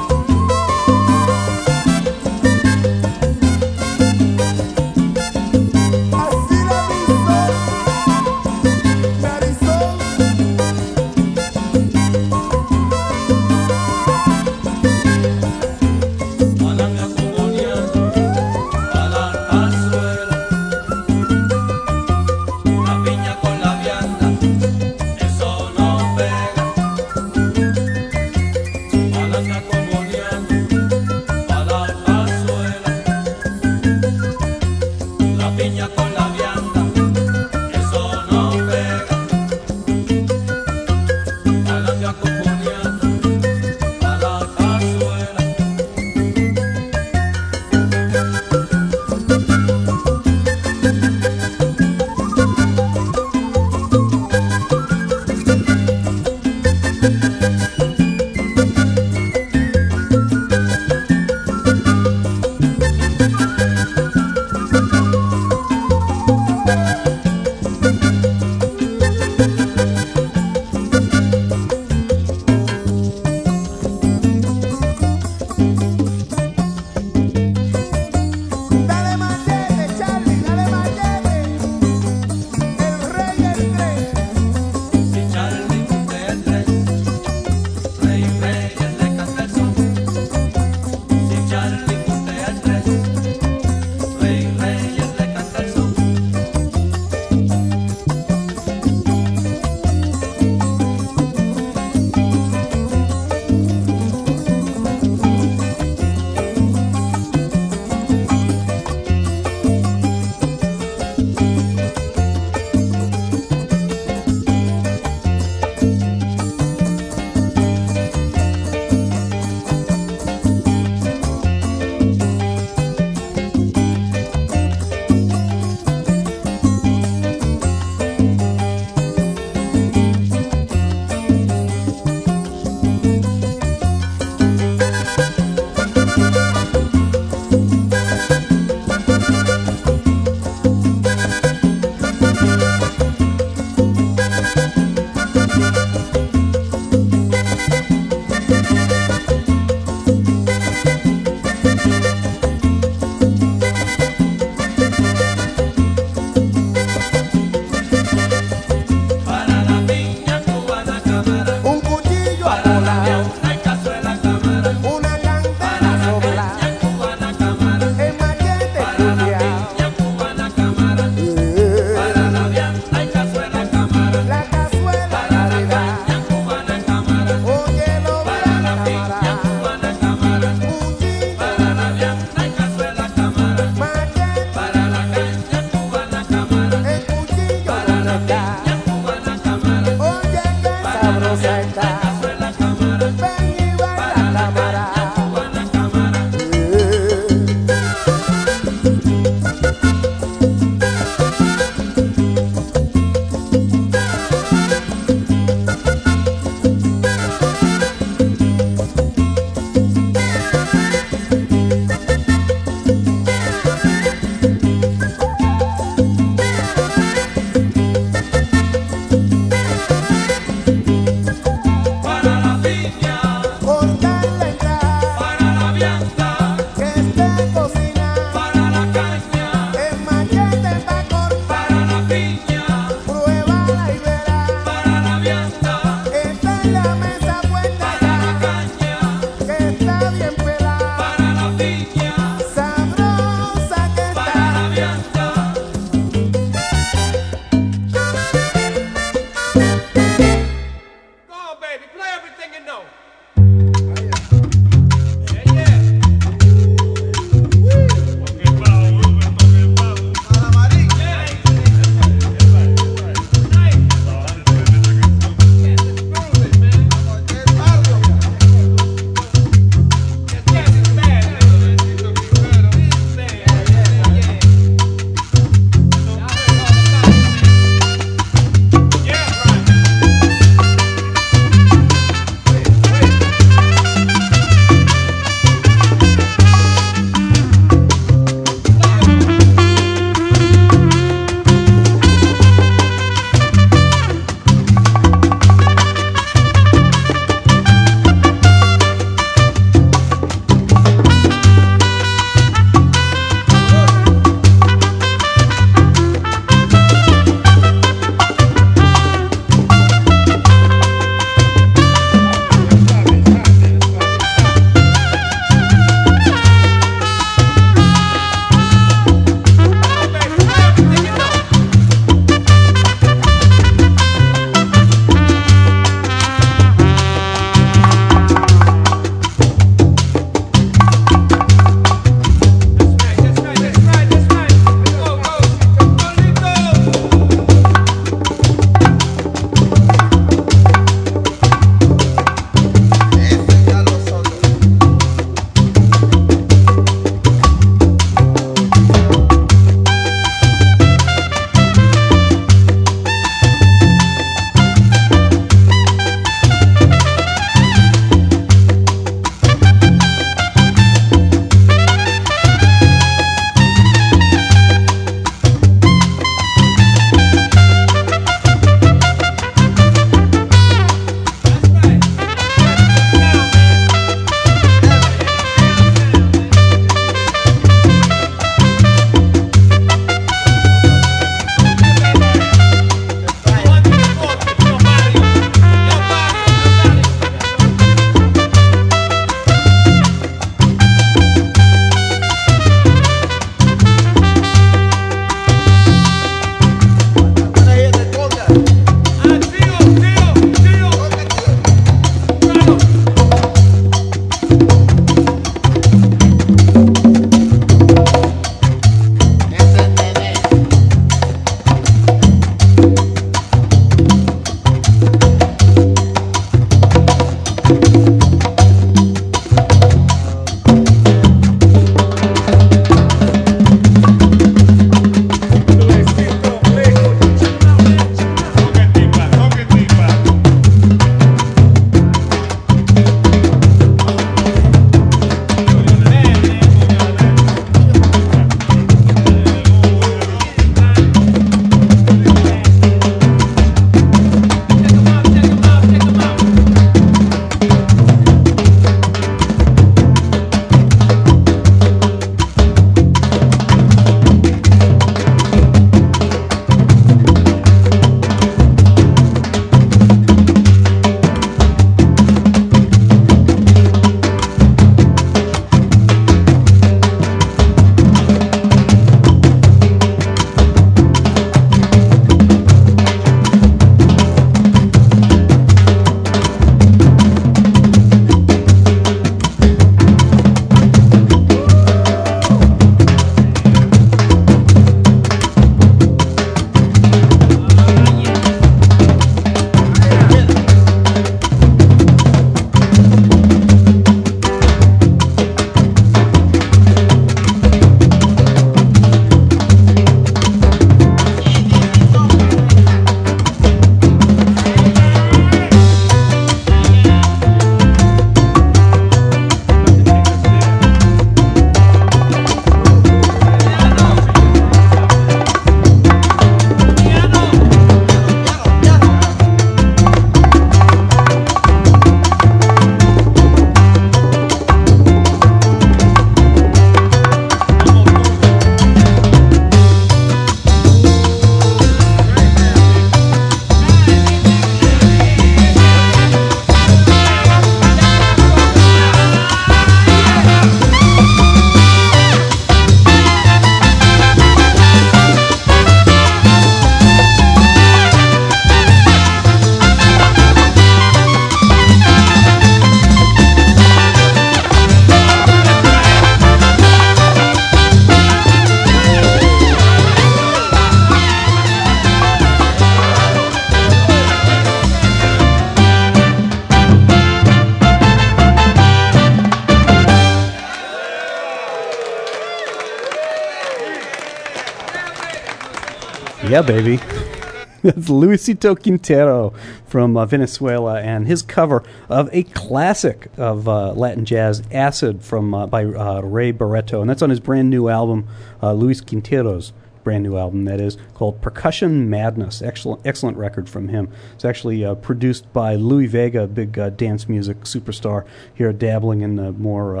Yeah, baby. That's Luisito Quintero from Venezuela, and his cover of a classic of Latin jazz, Acid, by Ray Barretto. And that's on his brand new album, Luis Quintero's brand new album, that is, called Percussion Madness. Excellent record from him. It's actually produced by Louis Vega, a big dance music superstar here, dabbling in the more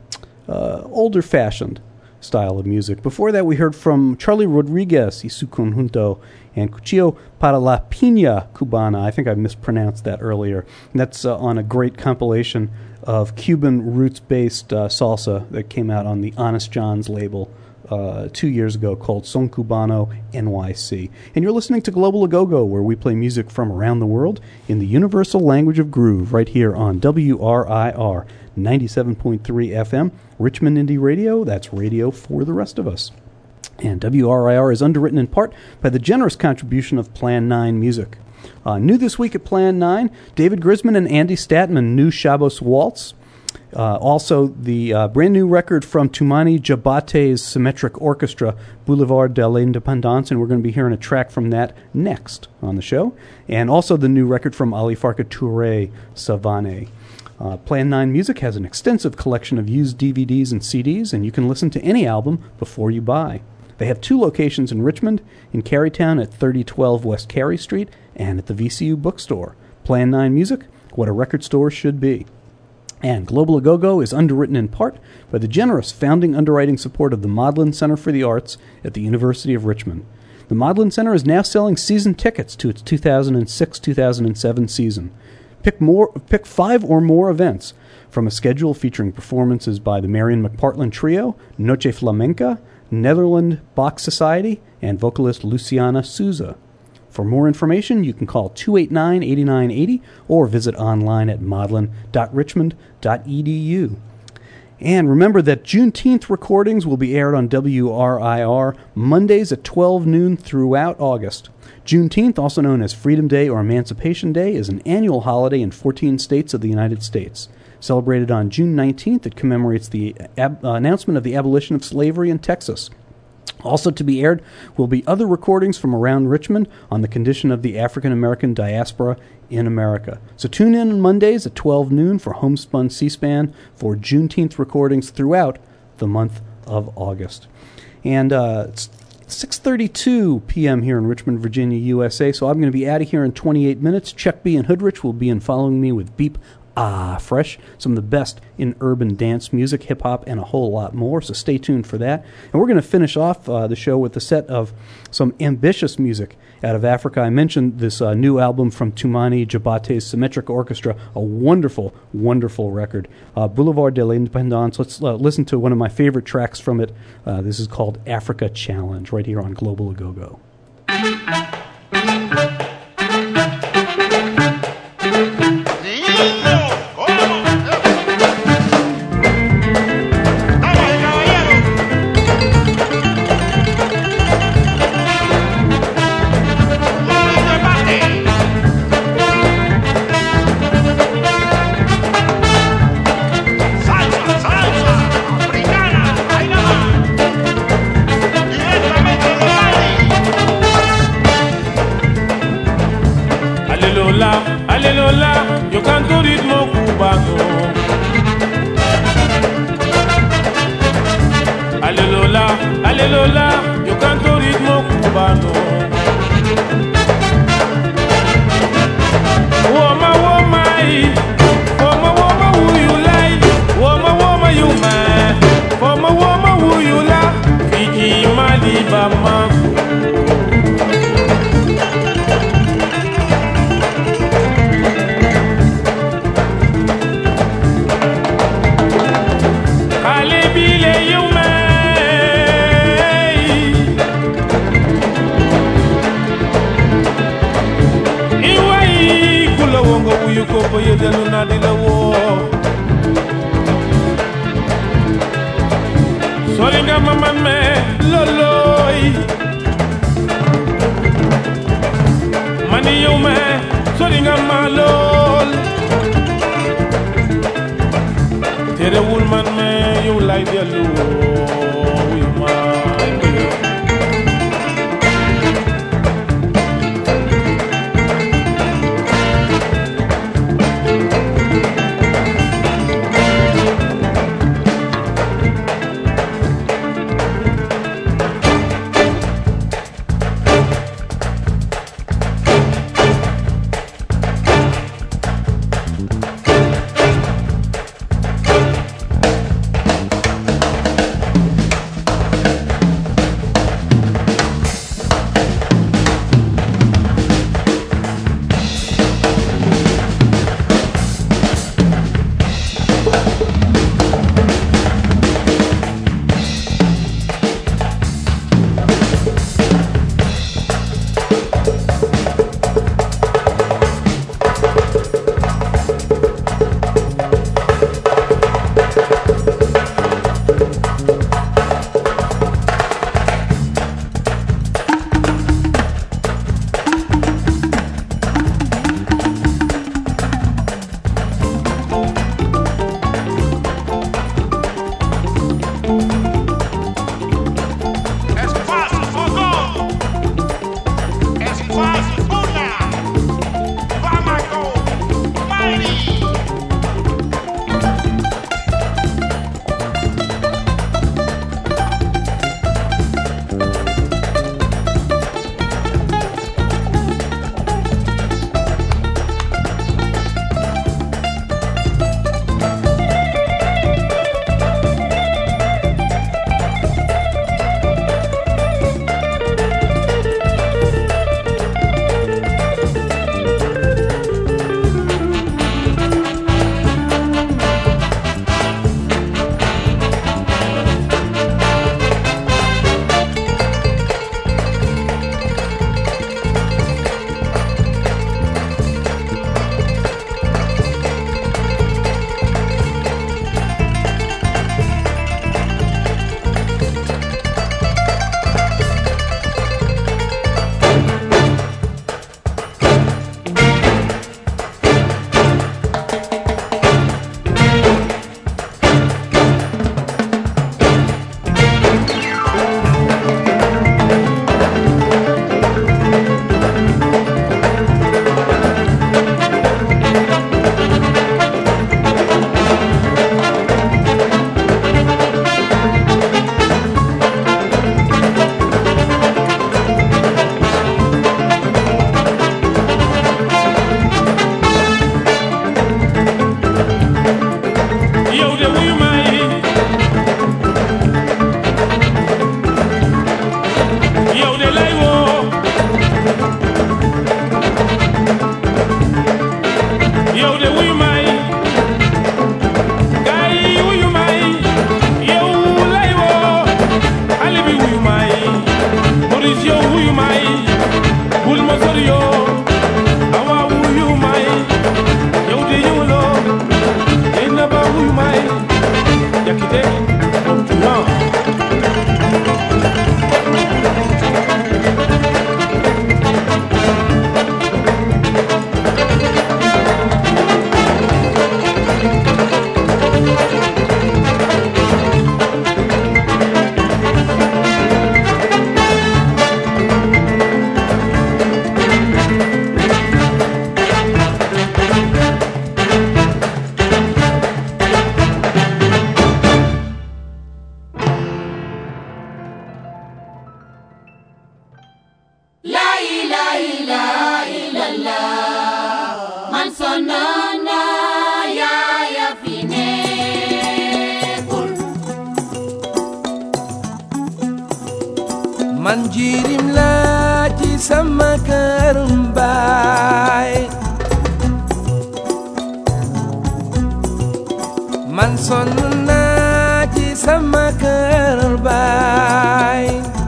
older-fashioned style of music. Before that, we heard from Charlie Rodriguez y su conjunto and Cuchillo para la Piña Cubana. I think I mispronounced that earlier. And that's on a great compilation of Cuban roots-based salsa that came out on the Honest John's label 2 years ago, called Son Cubano NYC. And you're listening to Global A-Go-Go, where we play music from around the world in the universal language of groove, right here on WRIR 97.3 FM, Richmond Indie Radio. That's radio for the rest of us. And WRIR is underwritten in part by the generous contribution of Plan 9 Music. New this week at Plan 9, David Grisman and Andy Statman, New Shabbos Waltz. Also, the brand new record from Tumani Jabate's Symmetric Orchestra, Boulevard de l'Independance, and we're going to be hearing a track from that next on the show. And also the new record from Ali Farka Touré, Savane. Plan 9 Music has an extensive collection of used DVDs and CDs, and you can listen to any album before you buy. They have 2 locations in Richmond, in Carytown at 3012 West Carey Street, and at the VCU Bookstore. Plan 9 Music, what a record store should be. And Global A-Go-Go is underwritten in part by the generous founding underwriting support of the Modlin Center for the Arts at the University of Richmond. The Modlin Center is now selling season tickets to its 2006-2007 season. Pick 5 or more events from a schedule featuring performances by the Marion McPartland Trio, Noche Flamenca, Netherland Bach Society, and vocalist Luciana Souza. For more information, you can call 289-8980 or visit online at modlin.richmond.edu. And remember that Juneteenth recordings will be aired on WRIR Mondays at 12 noon throughout August. Juneteenth, also known as Freedom Day or Emancipation Day, is an annual holiday in 14 states of the United States. Celebrated on June 19th, it commemorates the announcement of the abolition of slavery in Texas. Also to be aired will be other recordings from around Richmond on the condition of the African-American diaspora in America. So tune in on Mondays at 12 noon for Homespun C-SPAN for Juneteenth recordings throughout the month of August. And it's 6:32 p.m. here in Richmond, Virginia, USA, so I'm going to be out of here in 28 minutes. Chuck B. and Hoodrich will be in following me with Beep Fresh, some of the best in urban dance music, hip-hop, and a whole lot more, so stay tuned for that. And we're going to finish off the show with a set of some ambitious music out of Africa. I mentioned this new album from Tumani Jabate's Symmetric Orchestra, a wonderful, wonderful record. Boulevard de l'Independance. Let's listen to one of my favorite tracks from it. This is called Africa Challenge, right here on Global A-Go-Go. Aleluya, yo canto ritmo cubano. Aleluya, aleluya, yo canto ritmo cubano. Woman, woman, woman, woman, who you like? Woman, woman, you man. Woman, woman, who you like? Kiki Malibama. You go for your dinner, not in the war. Soringa mama me loloi. Mani yo me soringa malol. Tere woman me you like the loo. You man. sonana yaaya fi nekkul man jirim laa ci sama kër baay man sonn naa ci sama kër baay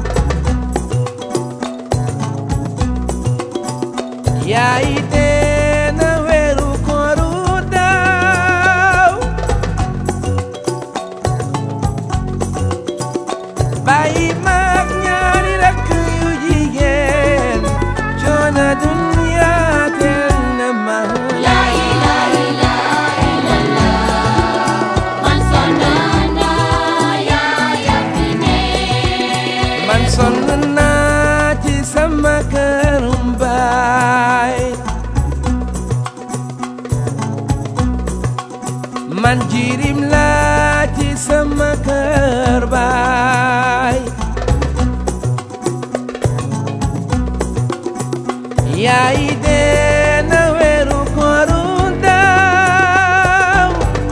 yaay dee na weeru kooru daaw bàyyi maag ñaari rakk yu jigéen coono dunya teel na ma la ilaha illallah man sonana yaaya fi nekkul man sonn naa ci sama kër baay man jirim laa ci sama kër baay yaay dee na weeru kooru daaw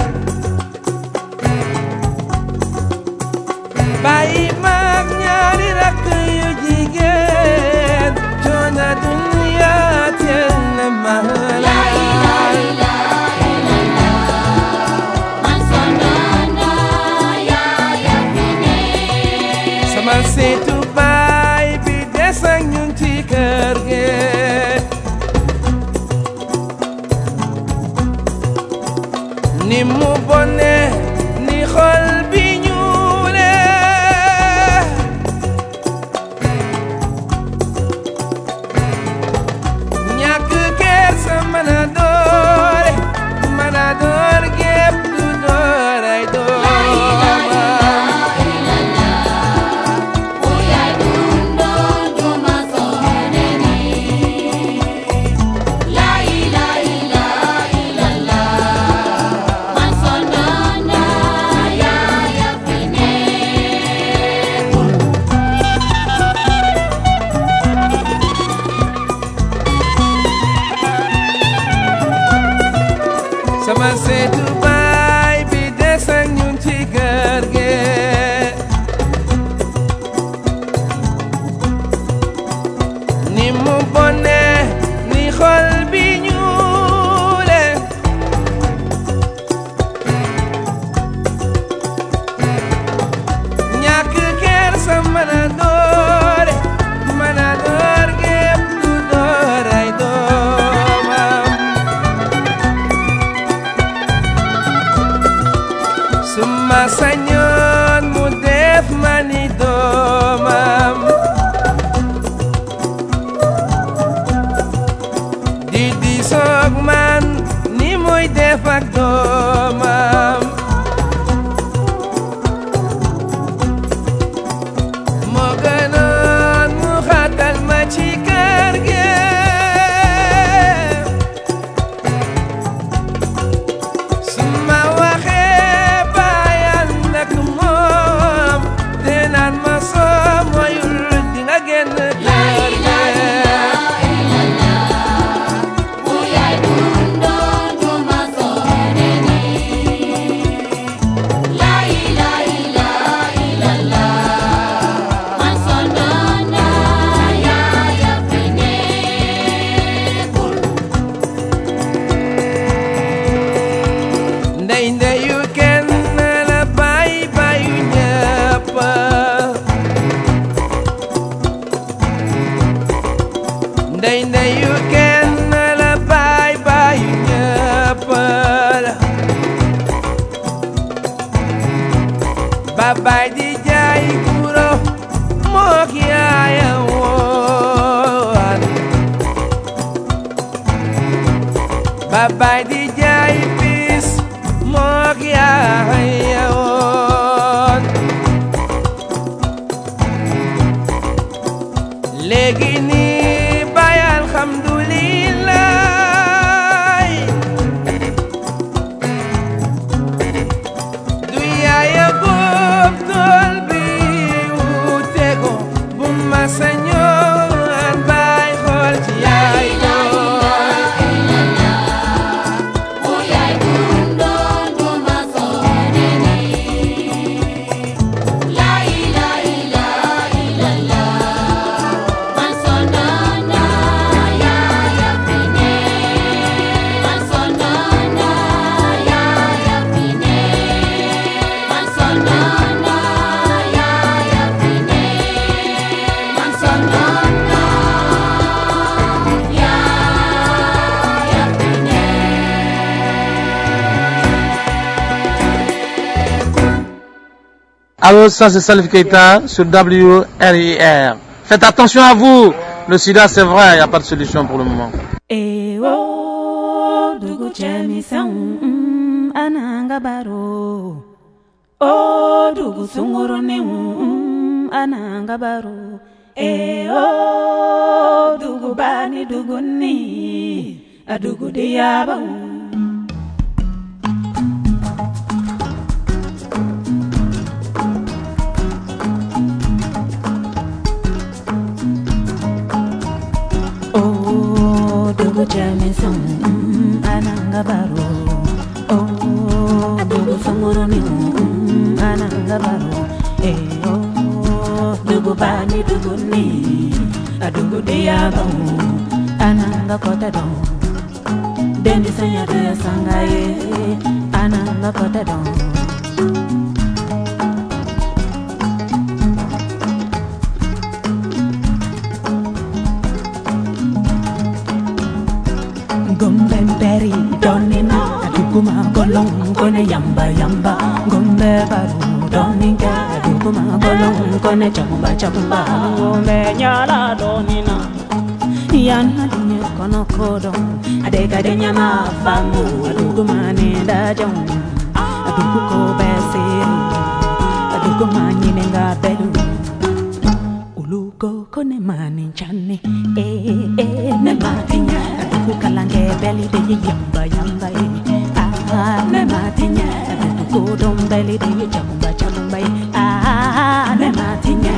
bàyyi maag ñaari rakk yu jigéen coono dunya teel na ma la ilaha illallah man sonana yaaya fi nekkul sama seetu baay bi des ak ñun ci kër gi ni mu bone ni xol bi ñuule ñàkk kersa mën a doore mën a door gépp du door ay sama seetu baay bi des ak ñun ci kër gi ni mu bone ni xol bi ñuule ñàkk kersa mën a doore mën a door gépp du door ay doomam suma sañoon mu def ma ni doomam di soog man ni muy def ak doomam moo gënoon mu xatal ma ci kër gi suma waxee bàyyal nag moom te naan ma soo moyul dinga génn kër gi ndey ndeyu kenn la bàyyi bàyyu ñëpp ndey ndeyu kenn la bàyyi bàyyu ñëpp ba baay di jaay kuro mook yaaya woon ba baay di jaay bis mook yaaya woon léegi nii baay alhamdulillah du yaaya góob tool bi wuute ko bu ma sañoon baay xool ci yaay doon Alors ça c'est Salif Keita sur WRIR. Faites attention à vous. Le sida c'est vrai, il n'y a pas de solution pour le moment. Eh oh, dugu chemi sang ananga baro. Oh, dugu sunguruni ananga baro. Eh oh, dugu bani dugu ni adugu diaba. Oh, dugu chemi sang ananga baro. Oh, dugu sunguruni ananga baro. Eh oh, dugu bani dugu ni adugu diaba. Ananga kota don. Dendi sanya de sangaye. Ananga kota don. Gombemberi donina aduguma golong kone yamba yamba. Gombe baru doninga aduguma golong kone chamba chamba. Gombe nyala donina yana dunya kono kodon adega de nyama famu aduguma ne da jong adugu ko besiri aduguma nyinenga belu ulugo kone mani chane ne matinya adugu kalange beli de yamba yamba ne matinya adugu don beli de chamba chamba ne matinya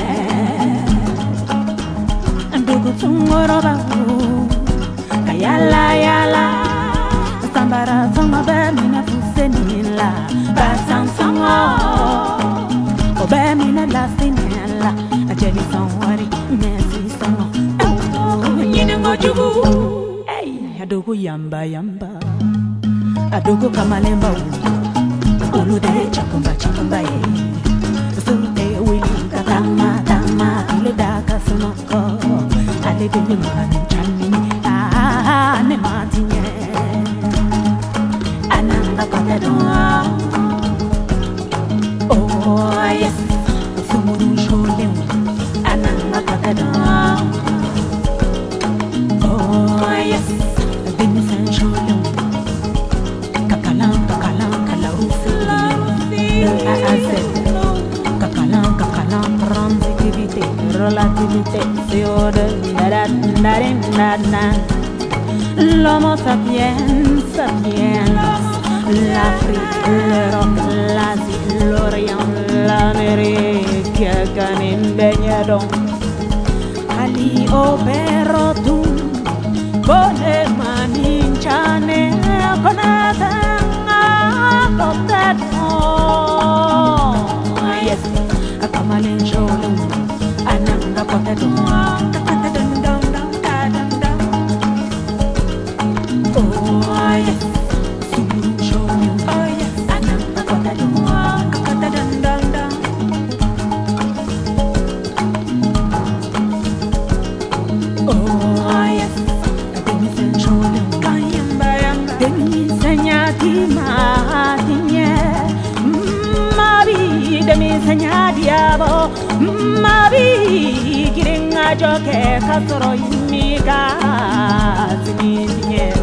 adugu tungoro ba kayala yala sambara sama be mina fusenila basan sango obe mina la sinela ajeli sanwari mesi sango nyine ngojugu adugu yamba yamba adugu kamalemba ulude chakumba chakumba sute wili katama tama ileda kasumako alebe mani chani ne matinye ananga kota don. Oh yes, sumuru shole ananga kota don. Oh yes, Vincent shole kakalan kalarusi kakalan transitivité relativité c'est ode l'homo sapiens sapiens, l'Afrique, l'Europe, l'Asie, l'Orient, l'Amérique, canin begnadon. Ali opero tu, bone maninchane, konatanga, koptadmo. Yes, akamalen jolu, ananga koptadmo. Oh yes, show me. Oh yes, ananga kota don, kota don don don. Oh yes, demi sen show me. Kayamba yamba, demi senyati matinye, mabi demi senyati abo, mabi kiringa joke kasoro imiga tinye.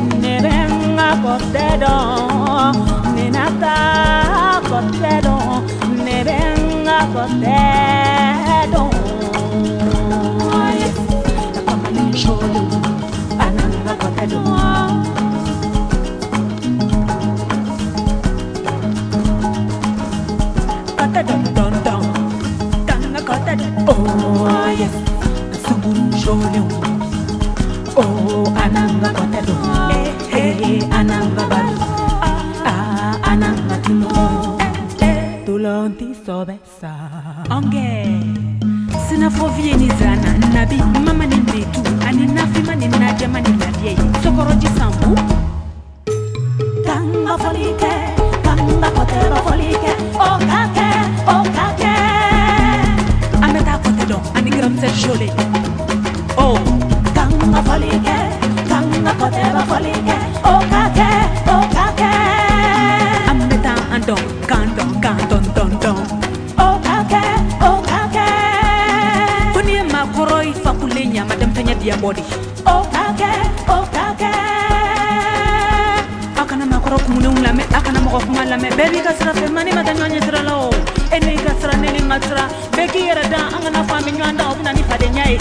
Cotedo, nenata cotedo, nevenga cotedo. Yes, akamalen sholu, ananga cotedo. Cotedo don don, tanga cotedo. Oh yes, sumuru sholu. Oh ananga cotedo. Ananga baru, ananga tulonti sobesa. Onge, sina fovie ni zana nabi mama ni metu ani nafima ni najama ni nabie sokoro jisambu. Kanga folike, kanga kotero folike, okake, okake. Ameta kotedo, ani gramse jole. Oh, kanga folike, kanga kotero folike. Okake, okake. Ameta andon, kandon, kandon, don, don. dia body. Oh kake, akana makoro kumune lame, akana makoro kumalame. Baby kasra fe mani matanyonya sira lo. Ene kasra neli masra. Beki era da angana fami nyanda opna ni pade nyai.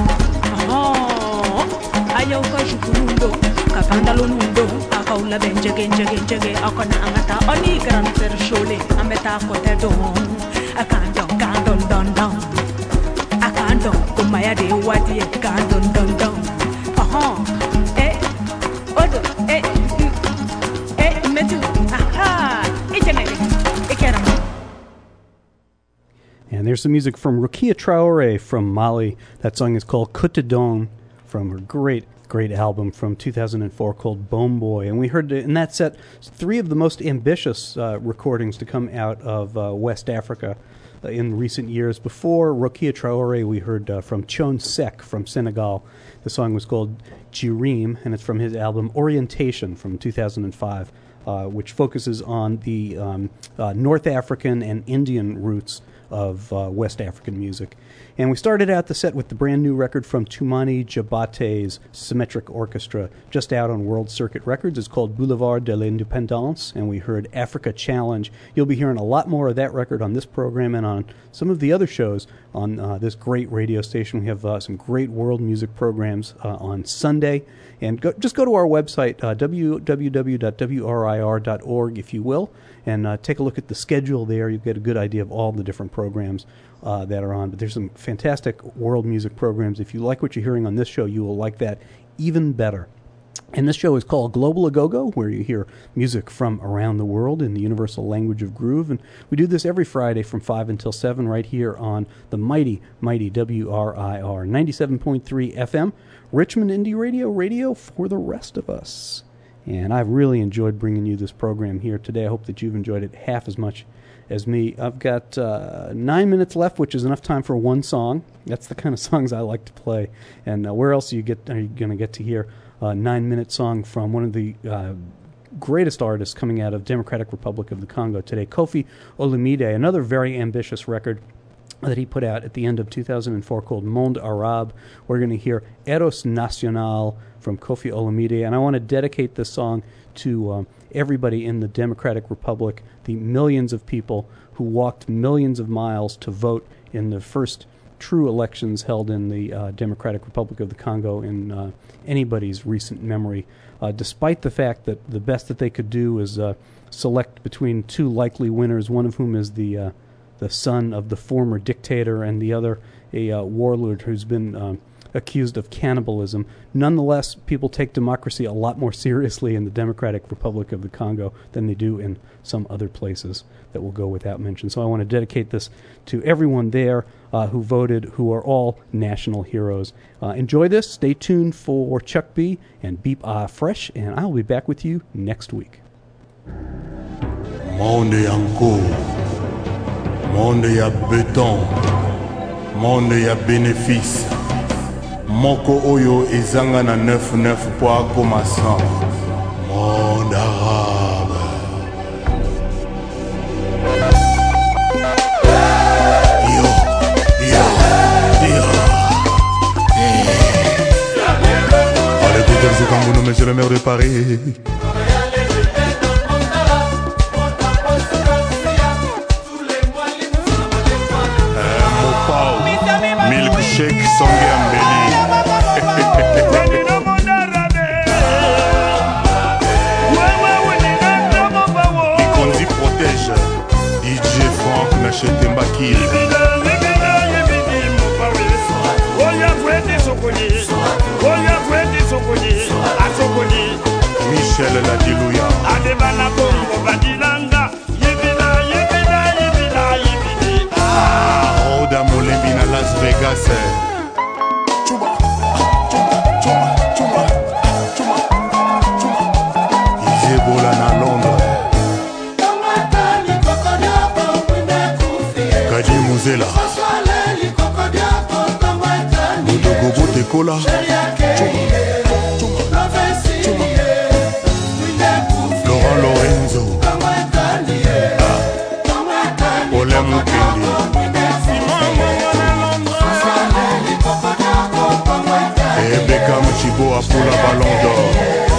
Oh, ayo ka shukurundo, kapanda lunundo, akaula benjege akana angata oni gran per shole, ameta kote don. Akando don. Akando kumaya de wadi akando don. Odo metu ikenere. And there's some music from Rokia Traore from Mali. That song is called Kutadon from her great album from 2004 called Bone Boy. And we heard in that set 3 of the most ambitious recordings to come out of West Africa in recent years. Before Rokia Traore, we heard from Chon Sek from Senegal. The song was called Jirim, and it's from his album Orientation from 2005, which focuses on the North African and Indian roots of West African music. And we started out the set with the brand new record from Toumani Jabate's Symmetric Orchestra, just out on World Circuit Records. It's called Boulevard de l'Indépendance, and we heard Africa Challenge. You'll be hearing a lot more of that record on this program and on some of the other shows on this great radio station. We have some great world music programs on Sunday. And just go to our website, www.wrir.org, if you will, and take a look at the schedule there. You'll get a good idea of all the different programs that are on. But there's some fantastic world music programs. If you like what you're hearing on this show, you will like that even better. And this show is called Global A-Go-Go, where you hear music from around the world in the universal language of groove. And we do this every Friday from 5 until 7 right here on the mighty WRIR 97.3 FM, Richmond Indie Radio for the rest of us. And I've really enjoyed bringing you this program here today. I hope that you've enjoyed it half as much as me. I've got 9 minutes left, which is enough time for one song. That's the kind of songs I like to play. And where else are you going to get to hear a 9-minute song from one of the greatest artists coming out of Democratic Republic of the Congo today, Kofi Olomide, another very ambitious record that he put out at the end of 2004 called Monde Arabe. We're going to hear Eros Nacional from Kofi Olomide, and I want to dedicate this song to everybody in the Democratic Republic, the millions of people who walked millions of miles to vote in the first true elections held in the Democratic Republic of the Congo in anybody's recent memory, despite the fact that the best that they could do is select between 2 likely winners, one of whom is the son of the former dictator and the other a warlord who's been accused of cannibalism. Nonetheless, people take democracy a lot more seriously in the Democratic Republic of the Congo than they do in some other places that will go without mention. So I want to dedicate this to everyone there who voted, who are all national heroes. Enjoy this. Stay tuned for Chuck B and Beep Fresh, and I'll be back with you next week. Monde yanko, monde ya béton, monde ya bénéfice. Moko oyo ezanga na 9-9 po akoma 100. Monde arabe. Allez, Peter Zekambuno, monsieur le maire de Paris. Milkshake Songe Ambeli. Ikondi protège DJ Frank Nachete Mbakil. Michel Ladilouya. Roda Molembi na Las Vegas. Izebola na Londres. Kadi Muzela. Mudogo Botekola. Laurent Lorenzo. Olem Mukendi. Mapula Ballon d'Or.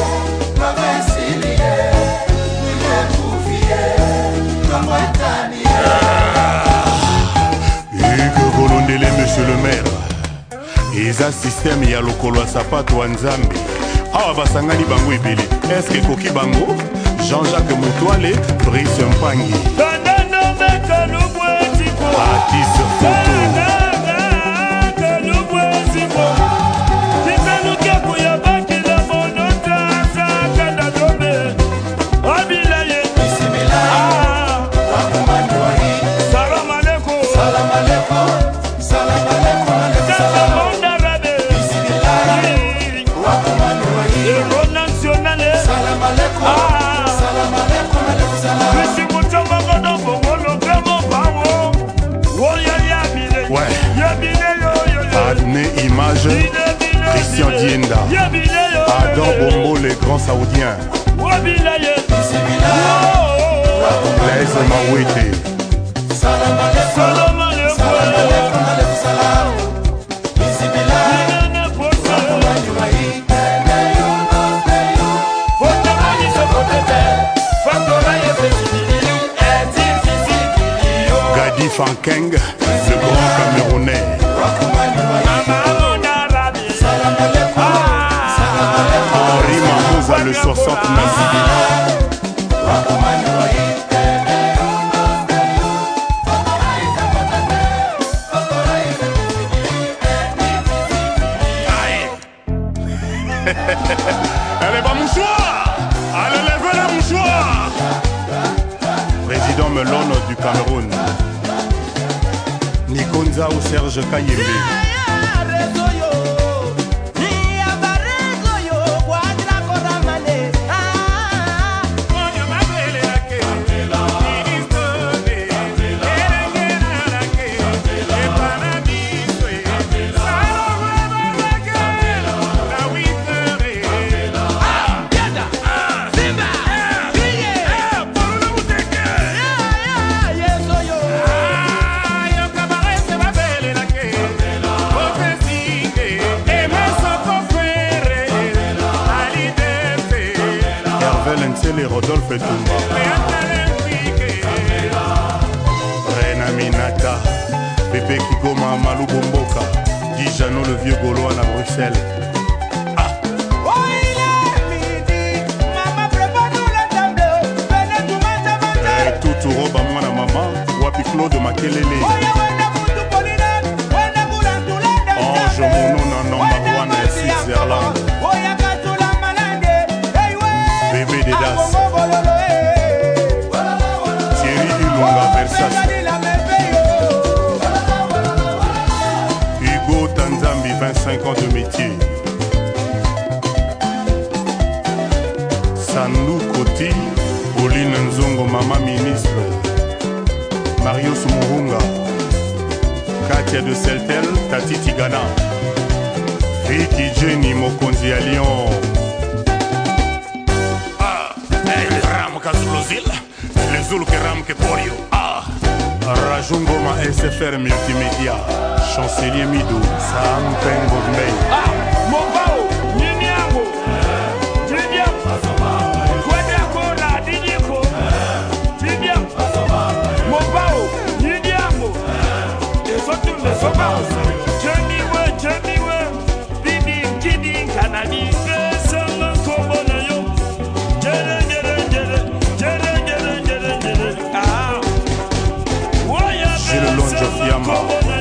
Hugues Bolondele, monsieur le maire. Eza système ya lokolo ya sapato wa Nzambe. Awa basangani bango ebele. Est-ce que koki bango? Jean-Jacques Moutouale, Brice Mpangi. Atis Photo. Image, Christian Dienda, Adam Bombo, les grands saoudiens, Blaise Mawete, Gadi Fankeng, le grand Camerounais. Henri Mamouza, le 69. Allez, bah mouchoir! Allez, levez le mouchoir! Président Melon du Cameroun. Nikonza ou Serge Kayembe. Et Rodolphe Toumba, Reina Minata, Bébé Kigoma, Malou Bomboka, Dijano le vieux Gaulois à Bruxelles. Tout robe à moi, maman, Wapi Claude Makelele. Ange mon nom, number one, Switzerland. Bébé Dedas, Thierry Ilunga Versace, Hugo Tanzambi, 25 ans de métier, Sandou Koti, Pauline Nzongo, maman ministre, Mario Sumuhunga, Katia de Seltel, Tati Tigana, Vicky Jenny Mokonzi à Lyon. Les Zulu que ram que porio. Rajungoma SFR Multimédia, Chancelier Midou, Sam Pengo Mbey. Mobao, Niniango, Tibiam, Kwedakora, Didiko, Tibiam, Mobao, Niniango, et surtout les Sobao, Tchemiwe, Bibi, Kidi, Kanani, Sama Kobonayo, J'ai le long de Fiamma.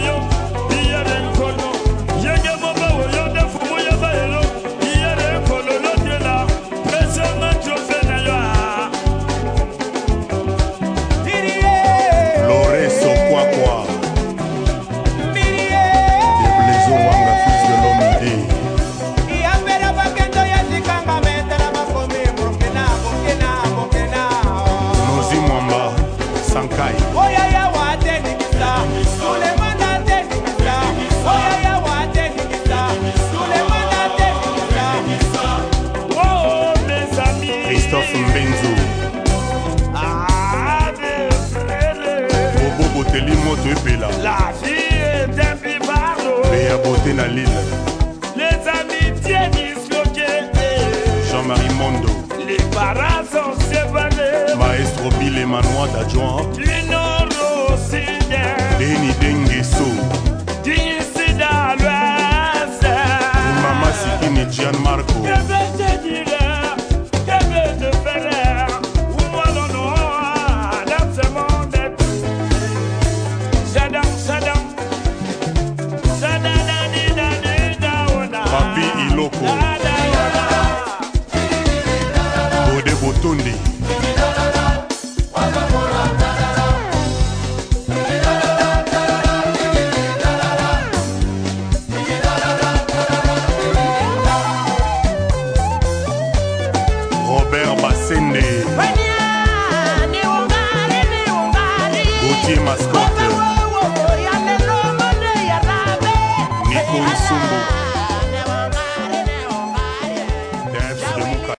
La vie est un pivaro. Et à beauté na l'île. Les amitiés disloquées. manoir d'adjoint Nord au sud, Deni Dengeso du sud à l'ouest. Mama Sikini Gianmarco Que vais-je te dire, que vais-je faire, où moi l'on aura dans ce monde. Sadam, sadam, sadadadidadidawada. Papi Iloko Bode Botondi